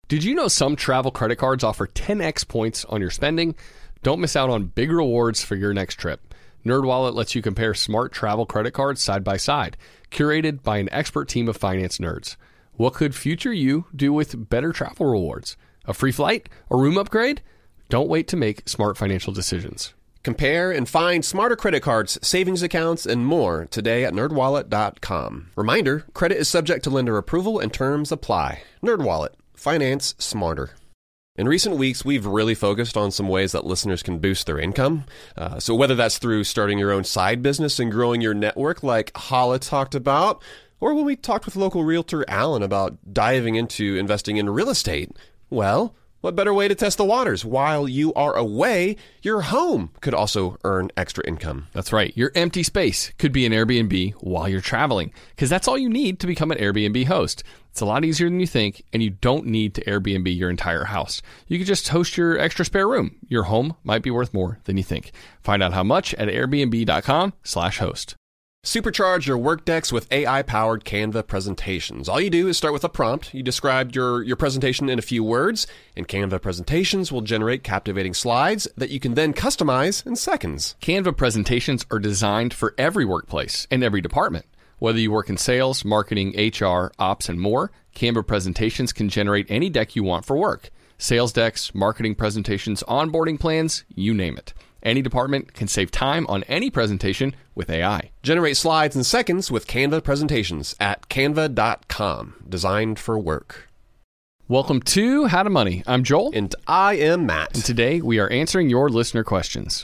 Did you know some travel credit cards offer 10x points on your spending? Don't miss out on big rewards for your next trip. NerdWallet lets you compare smart travel credit cards side by side, curated by an expert team of finance nerds. What could future you do with better travel rewards? A free flight? A room upgrade? Don't wait to make smart financial decisions. Compare and find smarter credit cards, savings accounts, and more today at nerdwallet.com. Reminder, credit is subject to lender approval and terms apply. NerdWallet. Finance smarter. In recent weeks, we've really focused on some ways that listeners can boost their income. So whether that's through starting your own side business and growing your network like Hala talked about, or when we talked with local realtor Alan about diving into investing in real estate, well, what better way to test the waters? While you are away, your home could also earn extra income. That's right. Your empty space could be an Airbnb while you're traveling, because that's all you need to become an Airbnb host. It's a lot easier than you think, and you don't need to Airbnb your entire house. You could just host your extra spare room. Your home might be worth more than you think. Find out how much at airbnb.com/host. Supercharge your work decks with AI-powered Canva presentations. All you do is start with a prompt. You describe your presentation in a few words, and Canva presentations will generate captivating slides that you can then customize in seconds. Canva presentations are designed for every workplace and every department. Whether you work in sales, marketing, HR, ops, and more, Canva presentations can generate any deck you want for work. Sales decks, marketing presentations, onboarding plans, you name it. Any department can save time on any presentation with AI. Generate slides in seconds with Canva presentations at canva.com. Designed for work. Welcome to How to Money. I'm Joel. And I am Matt. And today we are answering your listener questions.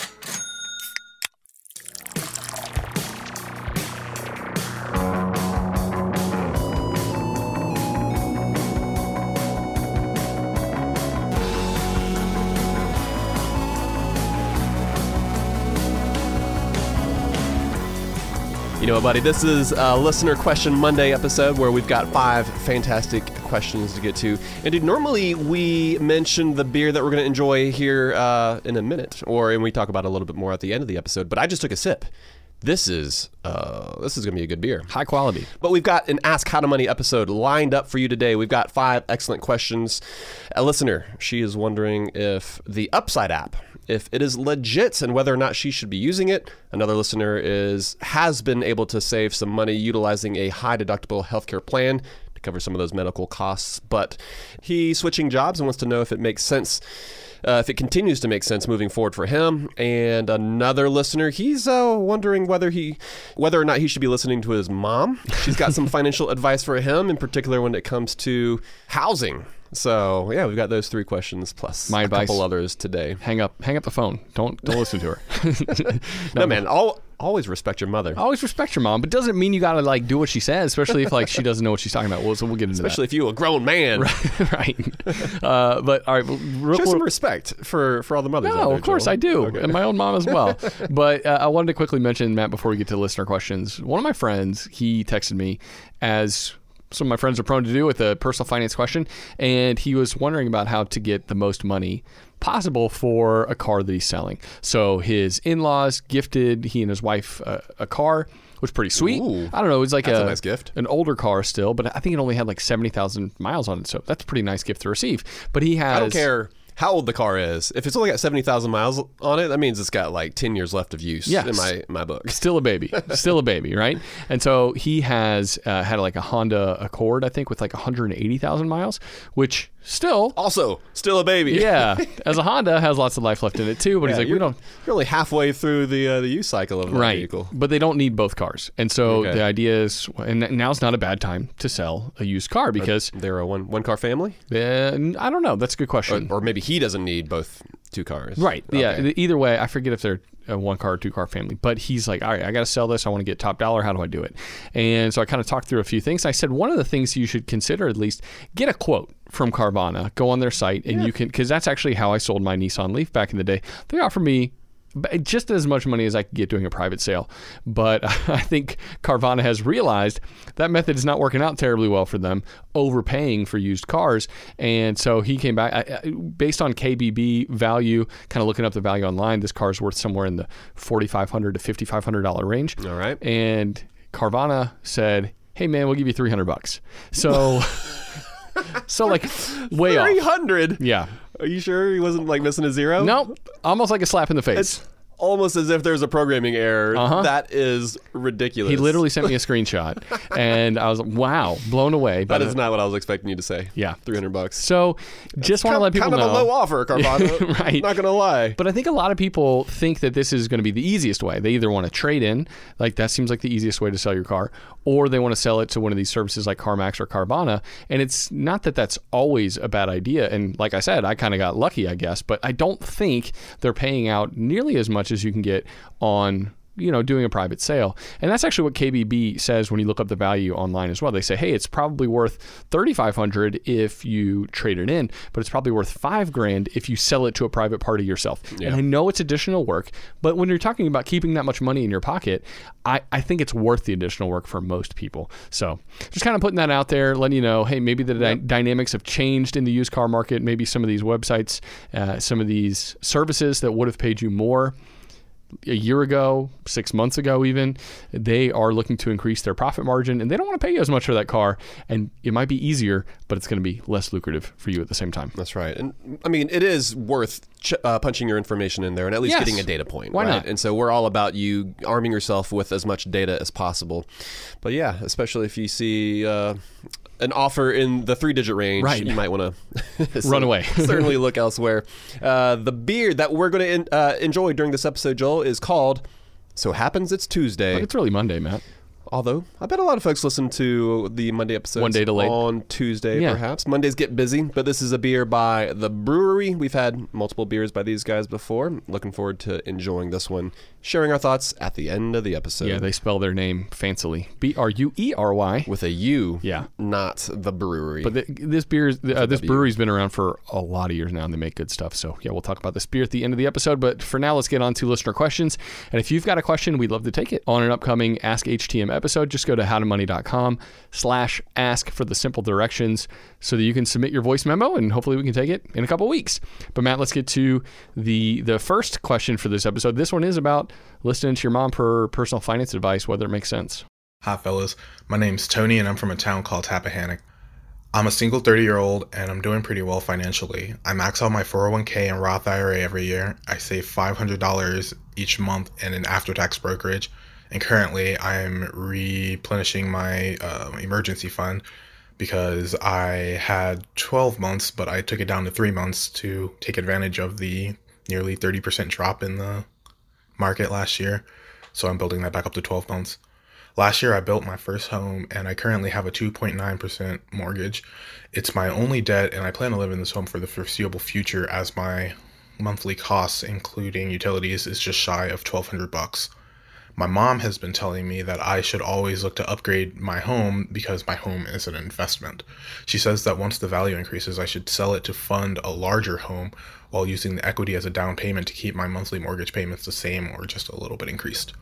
You know what, buddy? This is a Listener Question Monday episode where we've got 5 fantastic questions to get to. And dude, normally we mention the beer that we're going to enjoy here in a minute, and we talk about it a little bit more at the end of the episode. But I just took a sip. This is going to be a good beer. High quality. But we've got an Ask How to Money episode lined up for you today. We've got 5 excellent questions. A listener, she is wondering if the Upside app, if it is legit and whether or not she should be using it. Another listener has been able to save some money utilizing a high deductible healthcare plan to cover some of those medical costs, but he's switching jobs and wants to know if it makes sense, if it continues to make sense moving forward for him. And another listener, he's wondering whether or not he should be listening to his mom. She's got some financial advice for him, in particular when it comes to housing. So yeah, we've got those 3 questions plus my advice, couple others today. Hang up the phone. Don't listen to her. No, man. Always respect your mother. Always respect your mom, but doesn't mean you gotta do what she says, especially if she doesn't know what she's talking about. Well, so we'll get into especially if you're a grown man. Right. But all right, show some respect for all the mothers. No, of course Joel. I do, okay. And my own mom as well. But I wanted to quickly mention, Matt, before we get to listener questions. One of my friends, he texted me, as some of my friends are prone to do, with a personal finance question, and he was wondering about how to get the most money possible for a car that he's selling. So his in-laws gifted he and his wife a car, which was pretty sweet. Ooh, I don't know, it was like a nice gift. An older car still, but I think it only had 70,000 miles on it, so that's a pretty nice gift to receive. But he has... I don't care how old the car is. If it's only got 70,000 miles on it, that means it's got 10 years left of use in my book. Still a baby. Still a baby, right? And so he has had a Honda Accord, I think, with 180,000 miles, which still a baby. Yeah. As a Honda, has lots of life left in it too, but he's you're only halfway through the use cycle of that vehicle. But they don't need both cars. And so the idea is, and now's not a bad time to sell a used car because... They're a one car family? I don't know. That's a good question. Or maybe he doesn't need both 2 cars. Right. Okay. Yeah. Either way, I forget if they're a 1-car or 2-car family, but he's like, all right, I got to sell this. I want to get top dollar. How do I do it? And so I kind of talked through a few things. I said, one of the things you should consider, at least, get a quote from Carvana. Go on their site and you can, because that's actually how I sold my Nissan Leaf back in the day. They offer me just as much money as I could get doing a private sale. But I think Carvana has realized that method is not working out terribly well for them, overpaying for used cars. And so he came back, based on KBB value, kind of looking up the value online, this car is worth somewhere in the $4,500 to $5,500 range. All right. And Carvana said, hey man, we'll give you $300. So So like way off. 300. Yeah. Are you sure he wasn't like missing a zero? Nope. Almost like a slap in the face. It's almost as if there's a programming error. That is ridiculous. He literally sent me a screenshot, and I was like, wow, blown away. That is not what I was expecting you to say. Yeah. $300. So just want to let people know. Kind of a low offer, Carvana. Right. Not going to lie. But I think a lot of people think that this is going to be the easiest way. They either want to trade in, like that seems like the easiest way to sell your car, or they want to sell it to one of these services like CarMax or Carvana. And it's not that that's always a bad idea. And like I said, I kind of got lucky, I guess, but I don't think they're paying out nearly as much as you can get on doing a private sale. And that's actually what KBB says when you look up the value online as well. They say, hey, it's probably worth $3,500 if you trade it in, but it's probably worth $5,000 if you sell it to a private party yourself. Yeah. And I know it's additional work, but when you're talking about keeping that much money in your pocket, I think it's worth the additional work for most people. So just kind of putting that out there, letting you know, hey, maybe the dynamics have changed in the used car market. Maybe some of these websites, some of these services that would have paid you more a year ago, 6 months ago even, they are looking to increase their profit margin, and they don't want to pay you as much for that car. And it might be easier, but it's going to be less lucrative for you at the same time. That's right. And I mean, it is worth punching your information in there and at least getting a data point. Why right? not? And so we're all about you arming yourself with as much data as possible. But yeah, especially if you see an offer in the 3-digit range, right, you might want to run away. Certainly look elsewhere. The beer that we're going to enjoy during this episode, Joel, is called So Happens It's Tuesday. But it's really Monday, Matt. Although, I bet a lot of folks listen to the Monday episodes one day delayed on Tuesday, perhaps. Mondays get busy, but this is a beer by The Brewery. We've had multiple beers by these guys before. Looking forward to enjoying this one, sharing our thoughts at the end of the episode. Yeah, they spell their name fancily. Bruery. With a U, yeah, not The Brewery. But this brewery's been around for a lot of years now, and they make good stuff. So, yeah, we'll talk about this beer at the end of the episode. But for now, let's get on to listener questions. And if you've got a question, we'd love to take it on an upcoming Ask HTM episode. Just go to howtomoney.com/ask for the simple directions so that you can submit your voice memo, and hopefully we can take it in a couple weeks. But Matt, let's get to the first question for this episode. This one is about listening to your mom for personal finance advice, whether it makes sense. Hi, fellas. My name's Tony, and I'm from a town called Tappahannock. I'm a single 30-year-old, and I'm doing pretty well financially. I max out my 401k and Roth IRA every year. I save $500 each month in an after-tax brokerage. And currently, I'm replenishing my emergency fund because I had 12 months, but I took it down to 3 months to take advantage of the nearly 30% drop in the market last year. So I'm building that back up to 12 months. Last year, I built my first home, and I currently have a 2.9% mortgage. It's my only debt, and I plan to live in this home for the foreseeable future as my monthly costs, including utilities, is just shy of $1,200. My mom has been telling me that I should always look to upgrade my home because my home is an investment. She says that once the value increases, I should sell it to fund a larger home while using the equity as a down payment to keep my monthly mortgage payments the same or just a little bit increased.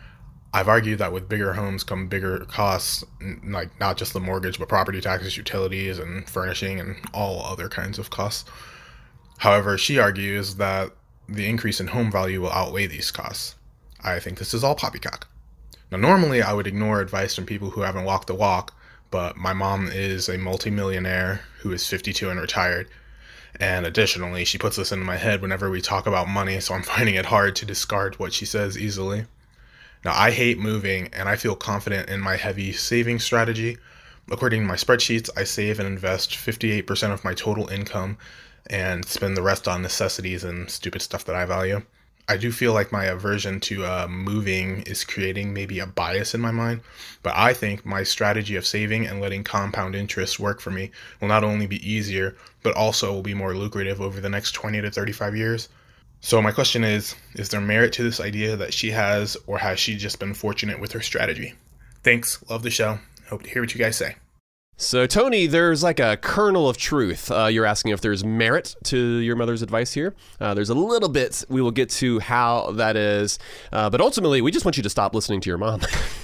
I've argued that with bigger homes come bigger costs, like not just the mortgage, but property taxes, utilities, and furnishing, and all other kinds of costs. However, she argues that the increase in home value will outweigh these costs. I think this is all poppycock. Now, normally I would ignore advice from people who haven't walked the walk, but my mom is a multimillionaire who is 52 and retired. And additionally, she puts this into my head whenever we talk about money, so I'm finding it hard to discard what she says easily. Now, I hate moving, and I feel confident in my heavy saving strategy. According to my spreadsheets, I save and invest 58% of my total income and spend the rest on necessities and stupid stuff that I value. I do feel like my aversion to moving is creating maybe a bias in my mind, but I think my strategy of saving and letting compound interest work for me will not only be easier, but also will be more lucrative over the next 20 to 35 years. So my question is there merit to this idea that she has, or has she just been fortunate with her strategy? Thanks. Love the show. Hope to hear what you guys say. So, Tony, there's like a kernel of truth. You're asking if there's merit to your mother's advice here. There's a little bit. We will get to how that is. But ultimately, we just want you to stop listening to your mom.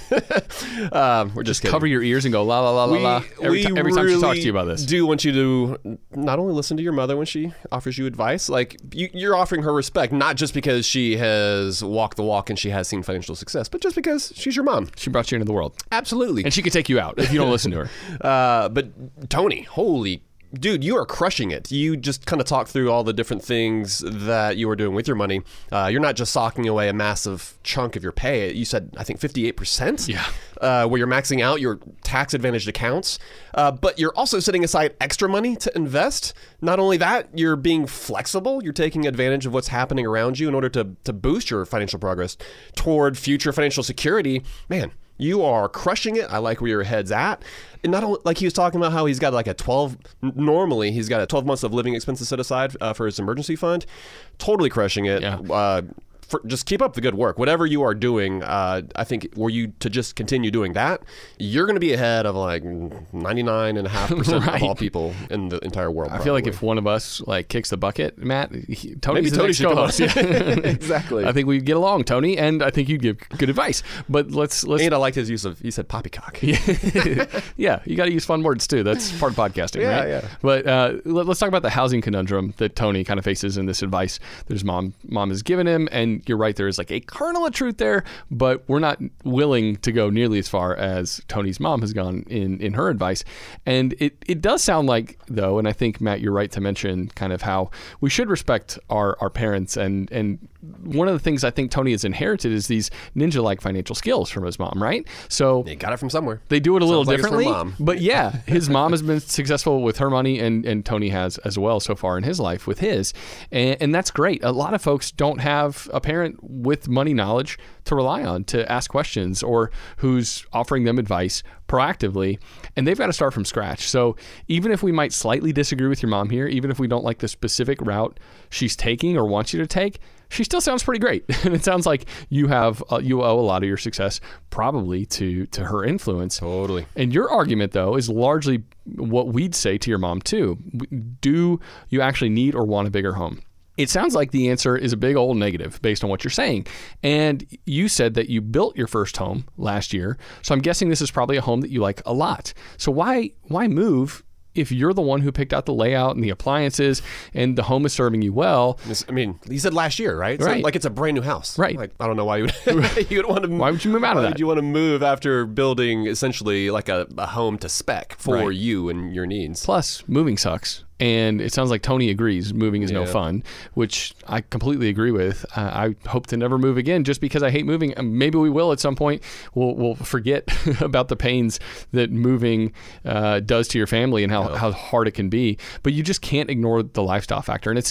We're just kidding. Cover your ears and go la la la la la every time she talks to you about this. Do want you to not only listen to your mother when she offers you advice, like you're offering her respect, not just because she has walked the walk and she has seen financial success, but just because she's your mom. She brought you into the world. Absolutely. And she could take you out if you don't listen to her. But Tony, holy dude, you are crushing it. You just kind of talk through all the different things that you are doing with your money. You're not just socking away a massive chunk of your pay. You said, I think 58%? Yeah. Where you're maxing out your tax advantaged accounts, but you're also setting aside extra money to invest. Not only that, you're being flexible. You're taking advantage of what's happening around you in order to boost your financial progress toward future financial security. Man, you are crushing it. I like where your head's at. And not only, like he was talking about how he's got like normally he's got a 12 months of living expenses set aside for his emergency fund. Totally crushing it. Yeah. Just keep up the good work. Whatever you are doing, I think were you to just continue doing that, you're going to be ahead of like 99.5% Right. of all people in the entire world. I feel like if one of us like kicks the bucket, Matt, Tony's the Tony next should come co-host. on. Yeah. Exactly. I think we'd get along, Tony, and I think you'd give good advice. But let's And I liked his use of, he said poppycock. yeah, you got to use fun words too. That's part of podcasting, Yeah, right? yeah. But let's talk about the housing conundrum that Tony kind of faces in this advice that his mom has given him. And you're right, there is like a kernel of truth there, but we're not willing to go nearly as far as Tony's mom has gone in her advice. And it does sound like, though, and I think, Matt, you're right to mention kind of how we should respect our parents. And one of the things I think Tony has inherited is these ninja-like financial skills from his mom, right? So He got it from somewhere. they do it a little Sounds like it's from differently, mom. but yeah, his mom has been successful with her money, and Tony has as well so far in his life with his, and that's great. A lot of folks don't have a parent with money knowledge to rely on to ask questions or who's offering them advice proactively, and they've got to start from scratch. So even if we might slightly disagree with your mom here, even if we don't like the specific route she's taking or wants you to take, she still sounds pretty great. And it sounds like you have you owe a lot of your success probably to her influence. Totally. And your argument, though, is largely what we'd say to your mom, too. Do you actually need or want a bigger home? It sounds like the answer is a big old negative based on what you're saying. And you said that you built your first home last year. So I'm guessing this is probably a home that you like a lot. So why move if you're the one who picked out the layout and the appliances and the home is serving you well? I mean, he said last year, right? Right. Like it's a brand new house. Right. Like, I don't know why you would, you would want to Why would you move out of Why that? would you want to move after building essentially like a home to spec for Right. you and your needs? Plus, moving sucks. And it sounds like Tony agrees moving is no Yeah. fun, which I completely agree with. I hope to never move again just because I hate moving. Maybe we will at some point. We'll forget about the pains that moving does to your family and how hard it can be. But you just can't ignore the lifestyle factor. And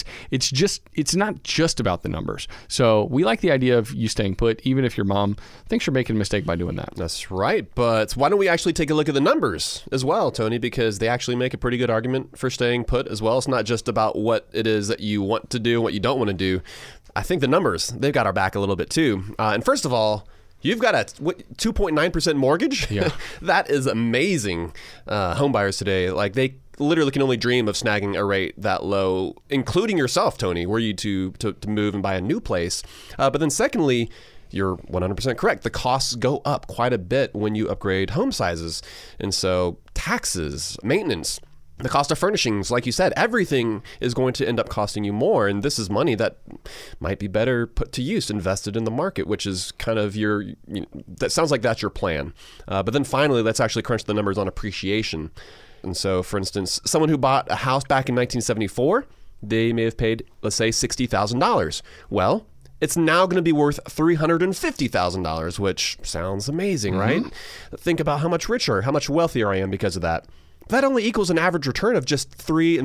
it's not just about the numbers. So we like the idea of you staying put, even if your mom thinks you're making a mistake by doing that. That's right. But why don't we actually take a look at the numbers as well, Tony? Because they actually make a pretty good argument for staying put as well. It's not just about what it is that you want to do and what you don't want to do. I think the numbers, they've got our back a little bit too. And first of all, you've got a 2.9% mortgage. Yeah. That is amazing. Home buyers today, like they literally can only dream of snagging a rate that low, including yourself, Tony, were you to move and buy a new place. But then secondly, you're 100% correct. The costs go up quite a bit when you upgrade home sizes. And so taxes, maintenance, the cost of furnishings, like you said, everything is going to end up costing you more. And this is money that might be better put to use, invested in the market, which is kind of that sounds like that's your plan. But then finally, let's actually crunch the numbers on appreciation. And so, for instance, someone who bought a house back in 1974, they may have paid, let's say, $60,000. Well, it's now going to be worth $350,000, which sounds amazing, right? Think about how much richer, how much wealthier I am because of that. That only equals an average return of just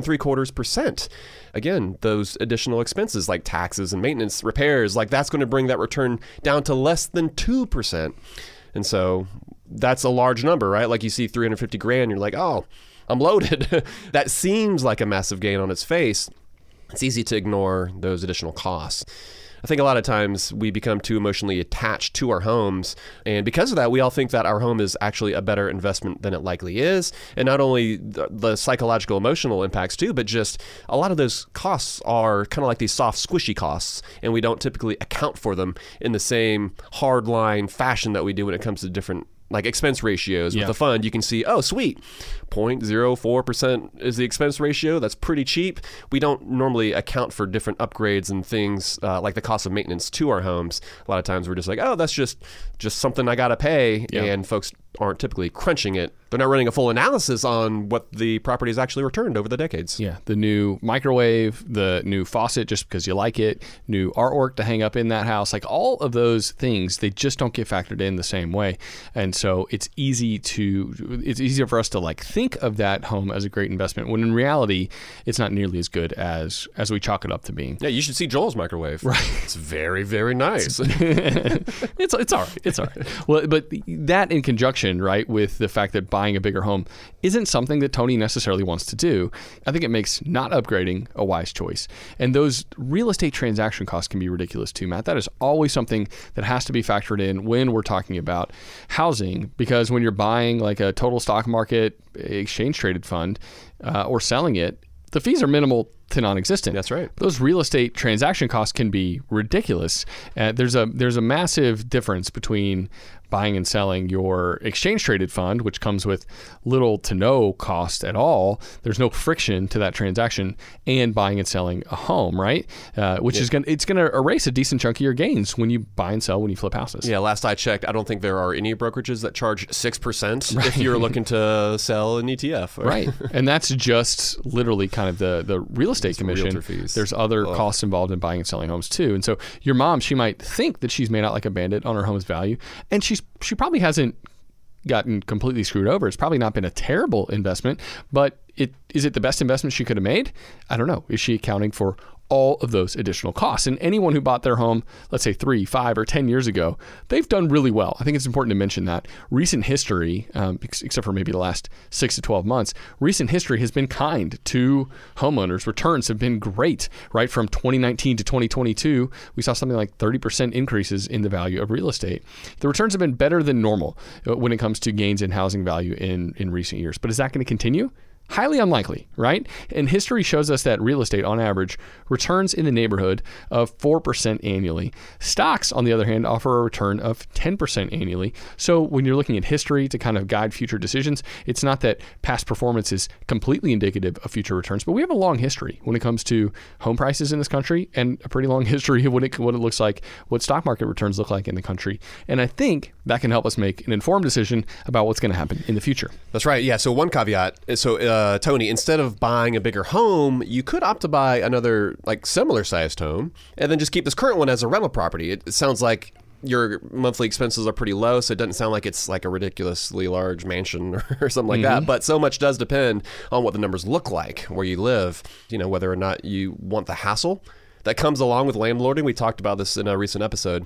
3.75%. Again, those additional expenses like taxes and maintenance, repairs, like that's going to bring that return down to less than 2%. And so that's a large number, right? Like you see 350 grand, you're like, oh, I'm loaded. That seems like a massive gain on its face. It's easy to ignore those additional costs. I think a lot of times we become too emotionally attached to our homes. And because of that, we all think that our home is actually a better investment than it likely is. And not only the psychological, emotional impacts too, but just a lot of those costs are kind of like these soft, squishy costs. And we don't typically account for them in the same hardline fashion that we do when it comes to different like expense ratios. Yeah. With the fund, you can see, oh, sweet, 0.04% is the expense ratio. That's pretty cheap. We don't normally account for different upgrades and things like the cost of maintenance to our homes. A lot of times we're just like, oh, that's just something I got to pay. Yeah. And folks aren't typically crunching it. They're not running a full analysis on what the property has actually returned over the decades. Yeah, the new microwave, the new faucet just because you like it, new artwork to hang up in that house, like all of those things, they just don't get factored in the same way. And so it's easier for us to like think of that home as a great investment when in reality it's not nearly as good as we chalk it up to being. Yeah, you should see Joel's microwave. Right. It's very, very nice. It's all right. It's all right. Well, but that in conjunction, right, with the fact that buying a bigger home isn't something that Tony necessarily wants to do, I think it makes not upgrading a wise choice. And those real estate transaction costs can be ridiculous too, Matt. That is always something that has to be factored in when we're talking about housing, because when you're buying like a total stock market exchange traded fund or selling it, the fees are minimal to non-existent. That's right. Those real estate transaction costs can be ridiculous. There's a massive difference between buying and selling your exchange traded fund, which comes with little to no cost at all. There's no friction to that transaction, and buying and selling a home, right? Which is going to erase a decent chunk of your gains when you buy and sell when you flip houses. Yeah, last I checked, I don't think there are any brokerages that charge 6% if you're looking to sell an ETF. Right. And that's just literally kind of the real estate commission. Realtor fees. There's other costs involved in buying and selling homes too. And so your mom, she might think that she's made out like a bandit on her home's value, and she probably hasn't gotten completely screwed over. It's probably not been a terrible investment, but is it the best investment she could have made? I don't know. Is she accounting for all of those additional costs? And anyone who bought their home, let's say 3, 5, or 10 years ago, they've done really well. I think it's important to mention that recent history, except for maybe the last 6 to 12 months, recent history has been kind to homeowners. Returns have been great, right? From 2019 to 2022, we saw something like 30% increases in the value of real estate. The returns have been better than normal when it comes to gains in housing value in recent years. But is that going to continue? Highly unlikely, right? And history shows us that real estate, on average, returns in the neighborhood of 4% annually. Stocks, on the other hand, offer a return of 10% annually. So when you're looking at history to kind of guide future decisions, it's not that past performance is completely indicative of future returns, but we have a long history when it comes to home prices in this country, and a pretty long history of what it looks like, what stock market returns look like in the country. And I think that can help us make an informed decision about what's going to happen in the future. That's right. Yeah. So one caveat. So Tony, instead of buying a bigger home, you could opt to buy another like similar sized home and then just keep this current one as a rental property. It sounds like your monthly expenses are pretty low, so it doesn't sound like it's like a ridiculously large mansion or something like that. But so much does depend on what the numbers look like where you live, whether or not you want the hassle that comes along with landlording. We talked about this in a recent episode,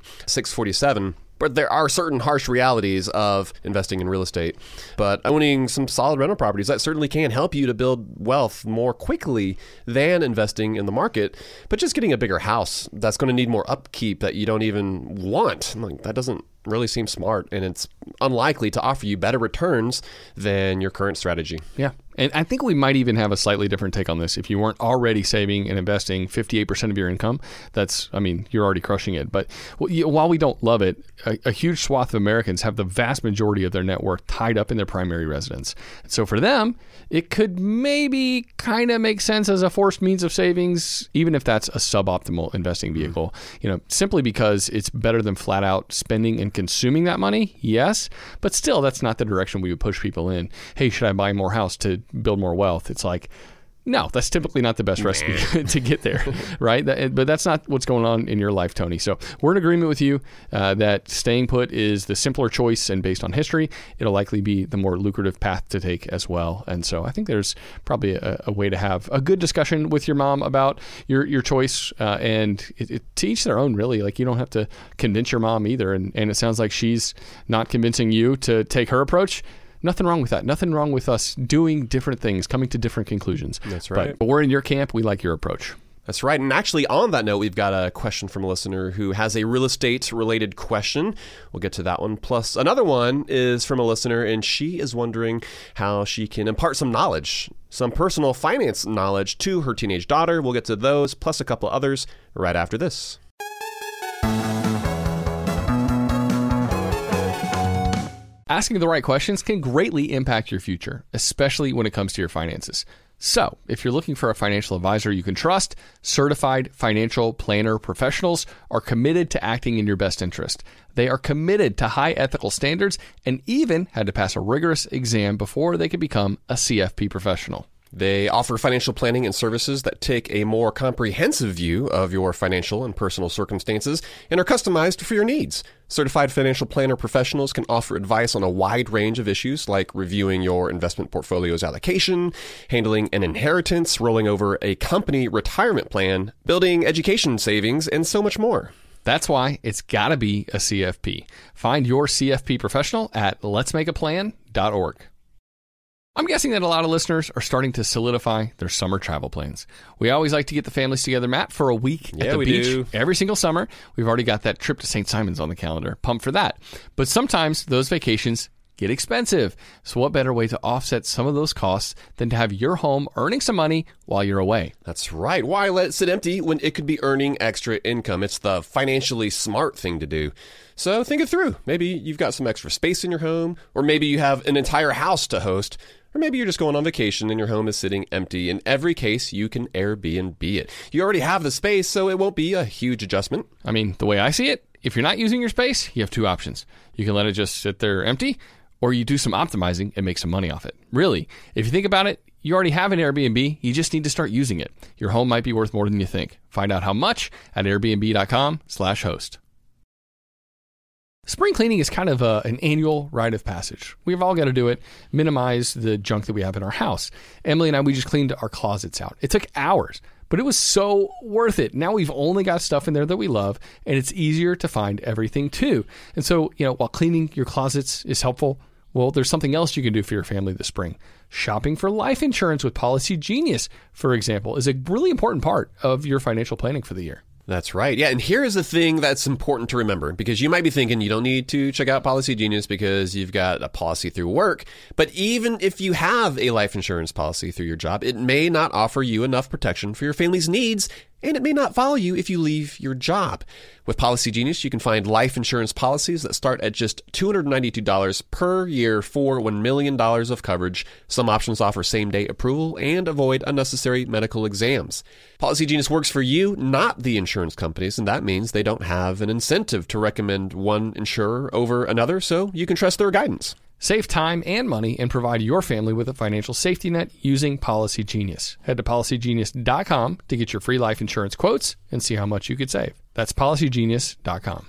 647. But there are certain harsh realities of investing in real estate. But owning some solid rental properties, that certainly can help you to build wealth more quickly than investing in the market. But just getting a bigger house, that's going to need more upkeep that you don't even want. Like, that doesn't really seem smart, and it's unlikely to offer you better returns than your current strategy. Yeah. And I think we might even have a slightly different take on this. If you weren't already saving and investing 58% of your income, you're already crushing it. But while we don't love it, a huge swath of Americans have the vast majority of their net worth tied up in their primary residence. So for them, it could maybe kind of make sense as a forced means of savings, even if that's a suboptimal investing vehicle. Simply because it's better than flat out spending and consuming that money. Yes, but still, that's not the direction we would push people in. Hey, should I buy more house to build more wealth? It's like, no, that's typically not the best recipe to get there, right? But that's not what's going on in your life, Tony. So we're in agreement with you that staying put is the simpler choice, and based on history, it'll likely be the more lucrative path to take as well. And so I think there's probably a way to have a good discussion with your mom about your choice, and to each their own, really. Like, you don't have to convince your mom either. And it sounds like she's not convincing you to take her approach. Nothing wrong with that. Nothing wrong with us doing different things, coming to different conclusions. That's right. But we're in your camp. We like your approach. That's right. And actually, on that note, we've got a question from a listener who has a real estate related question. We'll get to that one. Plus, another one is from a listener, and she is wondering how she can impart some knowledge, some personal finance knowledge to her teenage daughter. We'll get to those, plus a couple others, right after this. Asking the right questions can greatly impact your future, especially when it comes to your finances. So, if you're looking for a financial advisor you can trust, certified financial planner professionals are committed to acting in your best interest. They are committed to high ethical standards and even had to pass a rigorous exam before they could become a CFP professional. They offer financial planning and services that take a more comprehensive view of your financial and personal circumstances and are customized for your needs. Certified financial planner professionals can offer advice on a wide range of issues like reviewing your investment portfolio's allocation, handling an inheritance, rolling over a company retirement plan, building education savings, and so much more. That's why it's got to be a CFP. Find your CFP professional at letsmakeaplan.org. I'm guessing that a lot of listeners are starting to solidify their summer travel plans. We always like to get the families together, Matt, for a week at the beach every single summer. We've already got that trip to St. Simon's on the calendar. Pumped for that. But sometimes those vacations get expensive. So what better way to offset some of those costs than to have your home earning some money while you're away? That's right. Why let it sit empty when it could be earning extra income? It's the financially smart thing to do. So think it through. Maybe you've got some extra space in your home, or maybe you have an entire house to host. Or maybe you're just going on vacation and your home is sitting empty. In every case, you can Airbnb it. You already have the space, so it won't be a huge adjustment. I mean, the way I see it, if you're not using your space, you have two options. You can let it just sit there empty, or you do some optimizing and make some money off it. Really, if you think about it, you already have an Airbnb. You just need to start using it. Your home might be worth more than you think. Find out how much at airbnb.com/host. Spring cleaning is kind of an annual rite of passage. We've all got to do it, minimize the junk that we have in our house. Emily and I, we just cleaned our closets out. It took hours, but it was so worth it. Now we've only got stuff in there that we love, and it's easier to find everything too. And so, while cleaning your closets is helpful, well, there's something else you can do for your family this spring. Shopping for life insurance with Policy Genius, for example, is a really important part of your financial planning for the year. That's right. Yeah, and here is the thing that's important to remember, because you might be thinking you don't need to check out Policy Genius because you've got a policy through work. But even if you have a life insurance policy through your job, it may not offer you enough protection for your family's needs, and it may not follow you if you leave your job. With Policy Genius, you can find life insurance policies that start at just $292 per year for $1 million of coverage. Some options offer same-day approval and avoid unnecessary medical exams. Policy Genius works for you, not the insurance companies, and that means they don't have an incentive to recommend one insurer over another, so you can trust their guidance. Save time and money and provide your family with a financial safety net using Policy Genius. Head to policygenius.com to get your free life insurance quotes and see how much you could save. That's policygenius.com.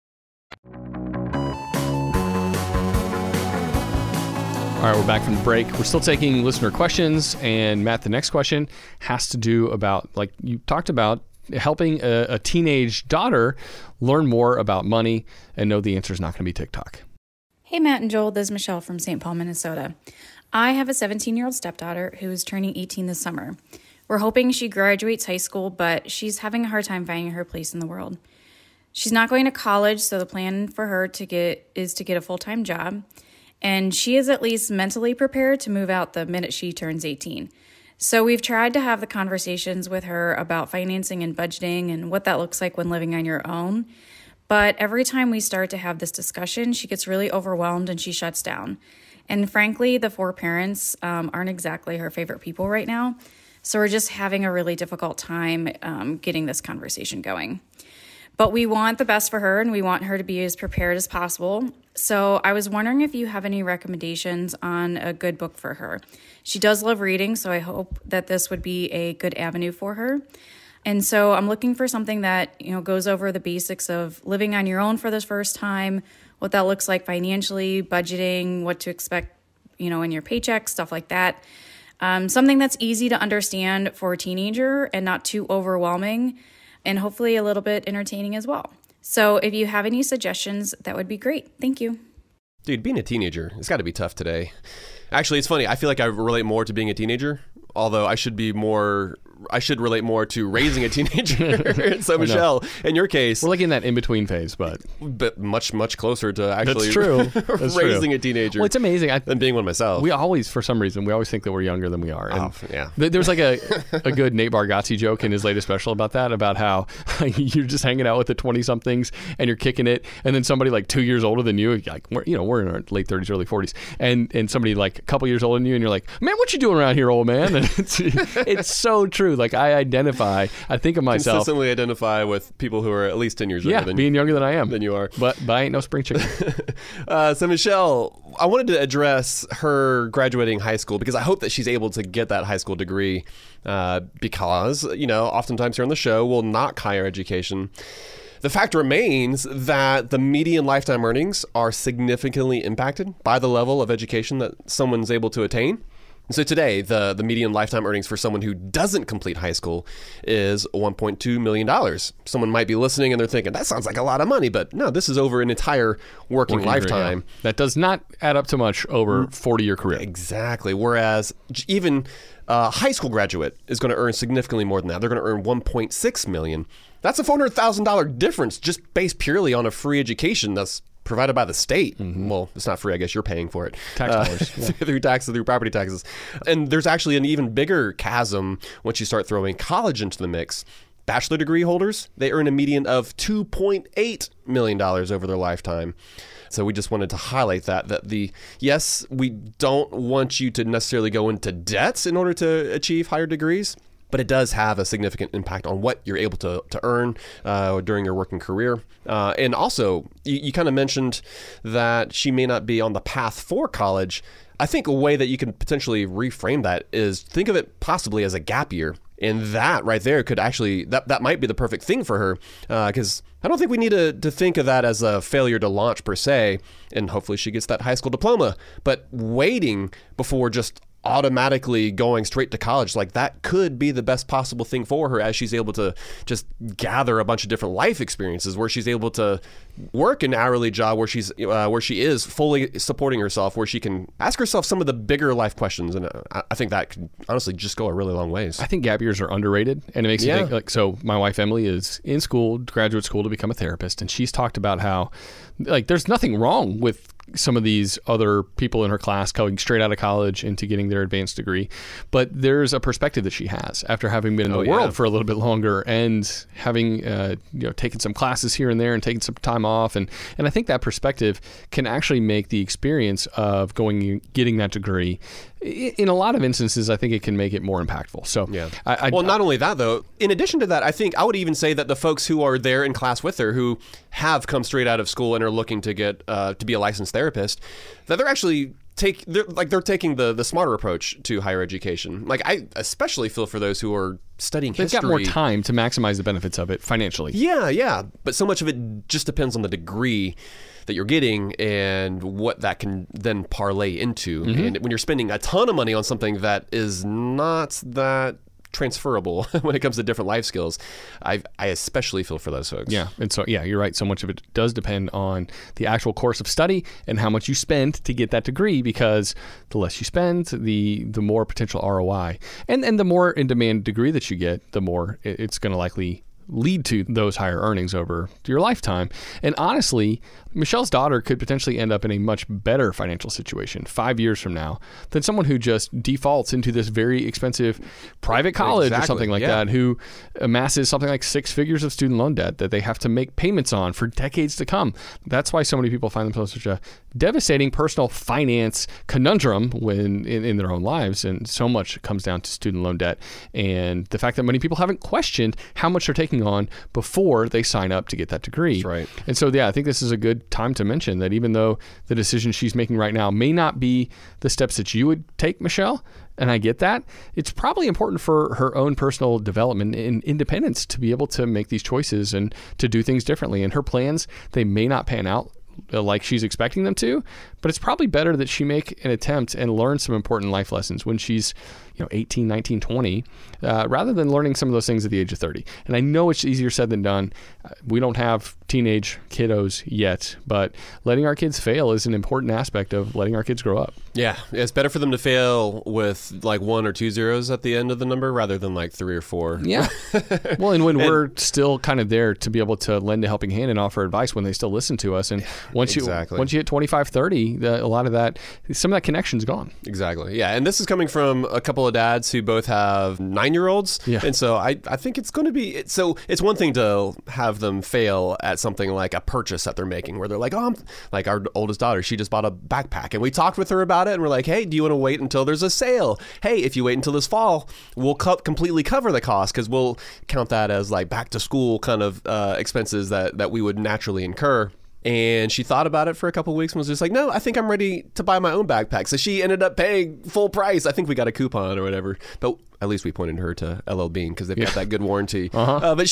All right, we're back from the break. We're still taking listener questions. And Matt, the next question has to do about, like you talked about, helping a teenage daughter learn more about money and know the answer is not going to be TikTok. Hey, Matt and Joel, this is Michelle from St. Paul, Minnesota. I have a 17-year-old stepdaughter who is turning 18 this summer. We're hoping she graduates high school, but she's having a hard time finding her place in the world. She's not going to college, so the plan for her is to get a full-time job, and she is at least mentally prepared to move out the minute she turns 18. So we've tried to have the conversations with her about financing and budgeting and what that looks like when living on your own. But every time we start to have this discussion, she gets really overwhelmed and she shuts down. And frankly, the four parents aren't exactly her favorite people right now. So we're just having a really difficult time getting this conversation going. But we want the best for her and we want her to be as prepared as possible. So I was wondering if you have any recommendations on a good book for her. She does love reading, so I hope that this would be a good avenue for her. And so I'm looking for something that, goes over the basics of living on your own for the first time, what that looks like financially, budgeting, what to expect, in your paycheck, stuff like that. Something that's easy to understand for a teenager and not too overwhelming, and hopefully a little bit entertaining as well. So if you have any suggestions, that would be great. Thank you. Dude, being a teenager, it's got to be tough today. Actually, it's funny. I feel like I relate more to being a teenager, although I should be more I should relate more to raising a teenager. So Michelle, in your case, we're like in that in-between phase, but much closer to actually that's true. That's raising true. a teenager. Well, it's amazing. Than being one myself. We always, for some reason, think that we're younger than we are. And yeah. There's like a good Nate Bargatze joke in his latest special about that, about how you're just hanging out with the 20-somethings and you're kicking it, and then somebody like 2 years older than you, like we're in our late 30s, early 40s, and somebody like a couple years older than you, and you're like, man, what you doing around here, old man? And it's so true. Like I think of myself consistently identify with people who are at least 10 years younger than being younger than I am, than you are. But I ain't no spring chicken. So Michelle, I wanted to address her graduating high school because I hope that she's able to get that high school degree because, oftentimes here on the show, we'll knock higher education. The fact remains that the median lifetime earnings are significantly impacted by the level of education that someone's able to attain. So today, the median lifetime earnings for someone who doesn't complete high school is $1.2 million. Someone might be listening and they're thinking, that sounds like a lot of money, but no, this is over an entire working lifetime. Career, yeah. That does not add up to much over a 40-year career. Exactly. Whereas even a high school graduate is going to earn significantly more than that. They're going to earn $1.6 million. That's a $400,000 difference just based purely on a free education that's provided by the state. Mm-hmm. Well, it's not free. I guess you're paying for it. Tax dollars. Through taxes, through property taxes. And there's actually an even bigger chasm once you start throwing college into the mix. Bachelor degree holders, they earn a median of $2.8 million over their lifetime. So we just wanted to highlight yes, we don't want you to necessarily go into debts in order to achieve higher degrees, but it does have a significant impact on what you're able to earn during your working career. And also, you kind of mentioned that she may not be on the path for college. I think a way that you can potentially reframe that is think of it possibly as a gap year. And that right there could actually, that might be the perfect thing for her, because I don't think we need to think of that as a failure to launch per se, and hopefully she gets that high school diploma. But waiting before just automatically going straight to college, like that could be the best possible thing for her as she's able to just gather a bunch of different life experiences where she's able to work an hourly job where she is fully supporting herself, where she can ask herself some of the bigger life questions. And I think that could honestly just go a really long ways. I think gap years are underrated, and it makes me think, like, so my wife Emily is in school, graduate school, to become a therapist, and she's talked about how like there's nothing wrong with some of these other people in her class going straight out of college into getting their advanced degree. But there's a perspective that she has after having been in the world for a little bit longer and having taken some classes here and there and taken some time off. And I think that perspective can actually make the experience of getting that degree, in a lot of instances, I think it can make it more impactble. So yeah. Not only that, though, in addition to that, I think I would even say that the folks who are there in class with her who have come straight out of school and are looking to get to be a licensed therapist, that they're actually they're taking the smarter approach to higher education. Like, I especially feel for those who are studying history. They've got more time to maximize the benefits of it financially. Yeah. But so much of it just depends on the degree that you're getting and what that can then parlay into. Mm-hmm. And when you're spending a ton of money on something that is not that transferable when it comes to different life skills, I especially feel for those folks. Yeah. And so, you're right. So much of it does depend on the actual course of study and how much you spend to get that degree, because the less you spend, the more potential ROI. And the more in-demand degree that you get, the more it's going to likely lead to those higher earnings over your lifetime. And honestly, Michelle's daughter could potentially end up in a much better financial situation 5 years from now than someone who just defaults into this very expensive private college or something like that, who amasses something like 6 figures of student loan debt that they have to make payments on for decades to come. That's why so many people find themselves in such a devastating personal finance conundrum when in their own lives. And so much comes down to student loan debt and the fact that many people haven't questioned how much they're taking on before they sign up to get that degree. That's right. And so, I think this is a good time to mention that even though the decision she's making right now may not be the steps that you would take, Michelle, and I get that, it's probably important for her own personal development and independence to be able to make these choices and to do things differently. And her plans, they may not pan out like she's expecting them to, but it's probably better that she make an attempt and learn some important life lessons when she's 18, 19, 20, rather than learning some of those things at the age of 30. And I know it's easier said than done. We don't have teenage kiddos yet, but letting our kids fail is an important aspect of letting our kids grow up. Yeah, it's better for them to fail with like 1 or 2 zeros at the end of the number rather than like 3 or 4. Yeah. Well, and when we're still kind of there to be able to lend a helping hand and offer advice when they still listen to us, and once you hit 25, 30, a lot of that, some of that connection's gone. Exactly. Yeah, and this is coming from a couple of dads who both have 9-year-olds, and so I think it's going to be so. It's one thing to have them fail at something like a purchase that they're making, where they're like, "Oh, like our oldest daughter, she just bought a backpack," and we talked with her about it, and we're like, "Hey, do you want to wait until there's a sale? Hey, if you wait until this fall, we'll completely cover the cost because we'll count that as like back to school kind of expenses that we would naturally incur." And she thought about it for a couple of weeks and was just like, no, I think I'm ready to buy my own backpack. So she ended up paying full price. I think we got a coupon or whatever. But at least we pointed her to LL Bean because they've got that good warranty. But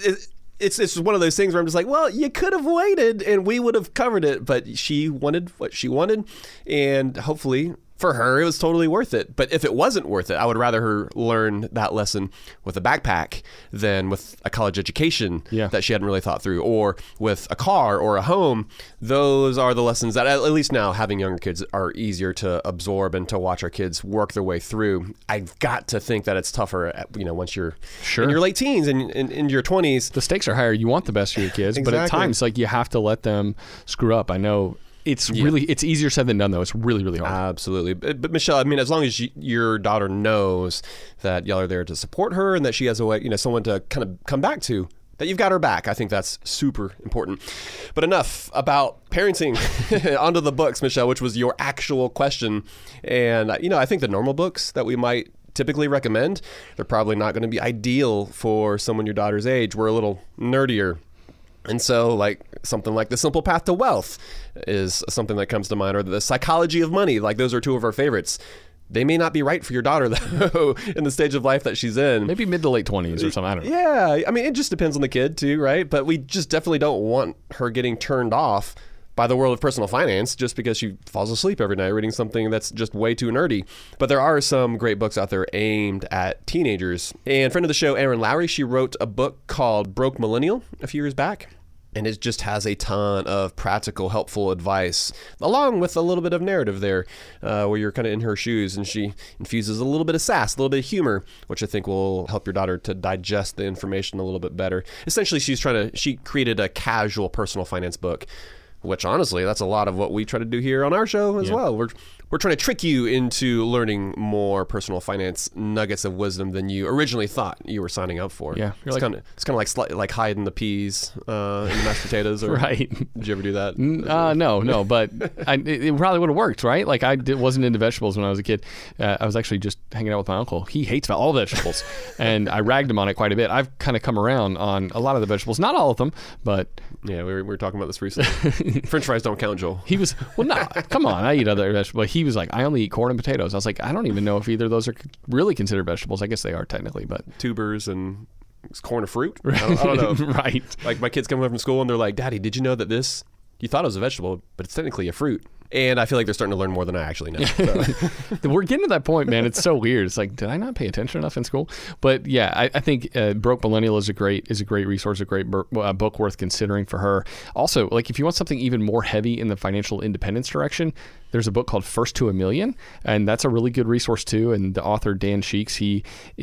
it's one of those things where I'm just like, well, you could have waited and we would have covered it. But she wanted what she wanted. And hopefully for her, it was totally worth it. But if it wasn't worth it, I would rather her learn that lesson with a backpack than with a college education that she hadn't really thought through, or with a car or a home. Those are the lessons that, at least now, having younger kids, are easier to absorb and to watch our kids work their way through. I've got to think that it's tougher, once you're in your late teens and in your 20s. The stakes are higher. You want the best for your kids, but at times, like, you have to let them screw up. I know. It's easier said than done, though. It's really, really hard. Absolutely. But Michelle, I mean, as long as your daughter knows that y'all are there to support her and that she has a way, someone to kind of come back to, that you've got her back, I think that's super important. But enough about parenting. Onto the books, Michelle, which was your actual question. And, I think the normal books that we might typically recommend, they're probably not going to be ideal for someone your daughter's age. We're a little nerdier. And so, like, something like The Simple Path to Wealth is something that comes to mind, or The Psychology of Money. Like, those are two of our favorites. They may not be right for your daughter, though, in the stage of life that she's in. Maybe mid to late 20s or something. I don't know. Yeah. I mean, it just depends on the kid, too, right? But we just definitely don't want her getting turned off by the world of personal finance just because she falls asleep every night reading something that's just way too nerdy. But there are some great books out there aimed at teenagers. And friend of the show, Erin Lowry, she wrote a book called Broke Millennial a few years back. And it just has a ton of practical, helpful advice, along with a little bit of narrative there, where you're kind of in her shoes, and she infuses a little bit of sass, a little bit of humor, which I think will help your daughter to digest the information a little bit better. Essentially, she created a casual personal finance book, which honestly, that's a lot of what we try to do here on our show as well. We're trying to trick you into learning more personal finance nuggets of wisdom than you originally thought you were signing up for. Yeah, it's kind of like hiding the peas in the mashed potatoes. Or, right? Did you ever do that? No, but it probably would have worked, right? Like wasn't into vegetables when I was a kid. I was actually just hanging out with my uncle. He hates all vegetables, and I ragged him on it quite a bit. I've kind of come around on a lot of the vegetables, not all of them, but yeah, we were talking about this recently. French fries don't count, Joel. He was come on, I eat other vegetables. He was like, I only eat corn and potatoes. I was like, I don't even know if either of those are really considered vegetables. I guess they are technically, but tubers and corn or fruit. I don't know. Right. Like my kids come home from school and they're like, Daddy, did you know that this? You thought it was a vegetable, but it's technically a fruit. And I feel like they're starting to learn more than I actually know. So. We're getting to that point, man. It's so weird. It's like, did I not pay attention enough in school? But yeah, I think Broke Millennial is a great resource, a great book worth considering for her. Also, like if you want something even more heavy in the financial independence direction, there's a book called First to a Million, and that's a really good resource too. And the author, Dan Sheeks, he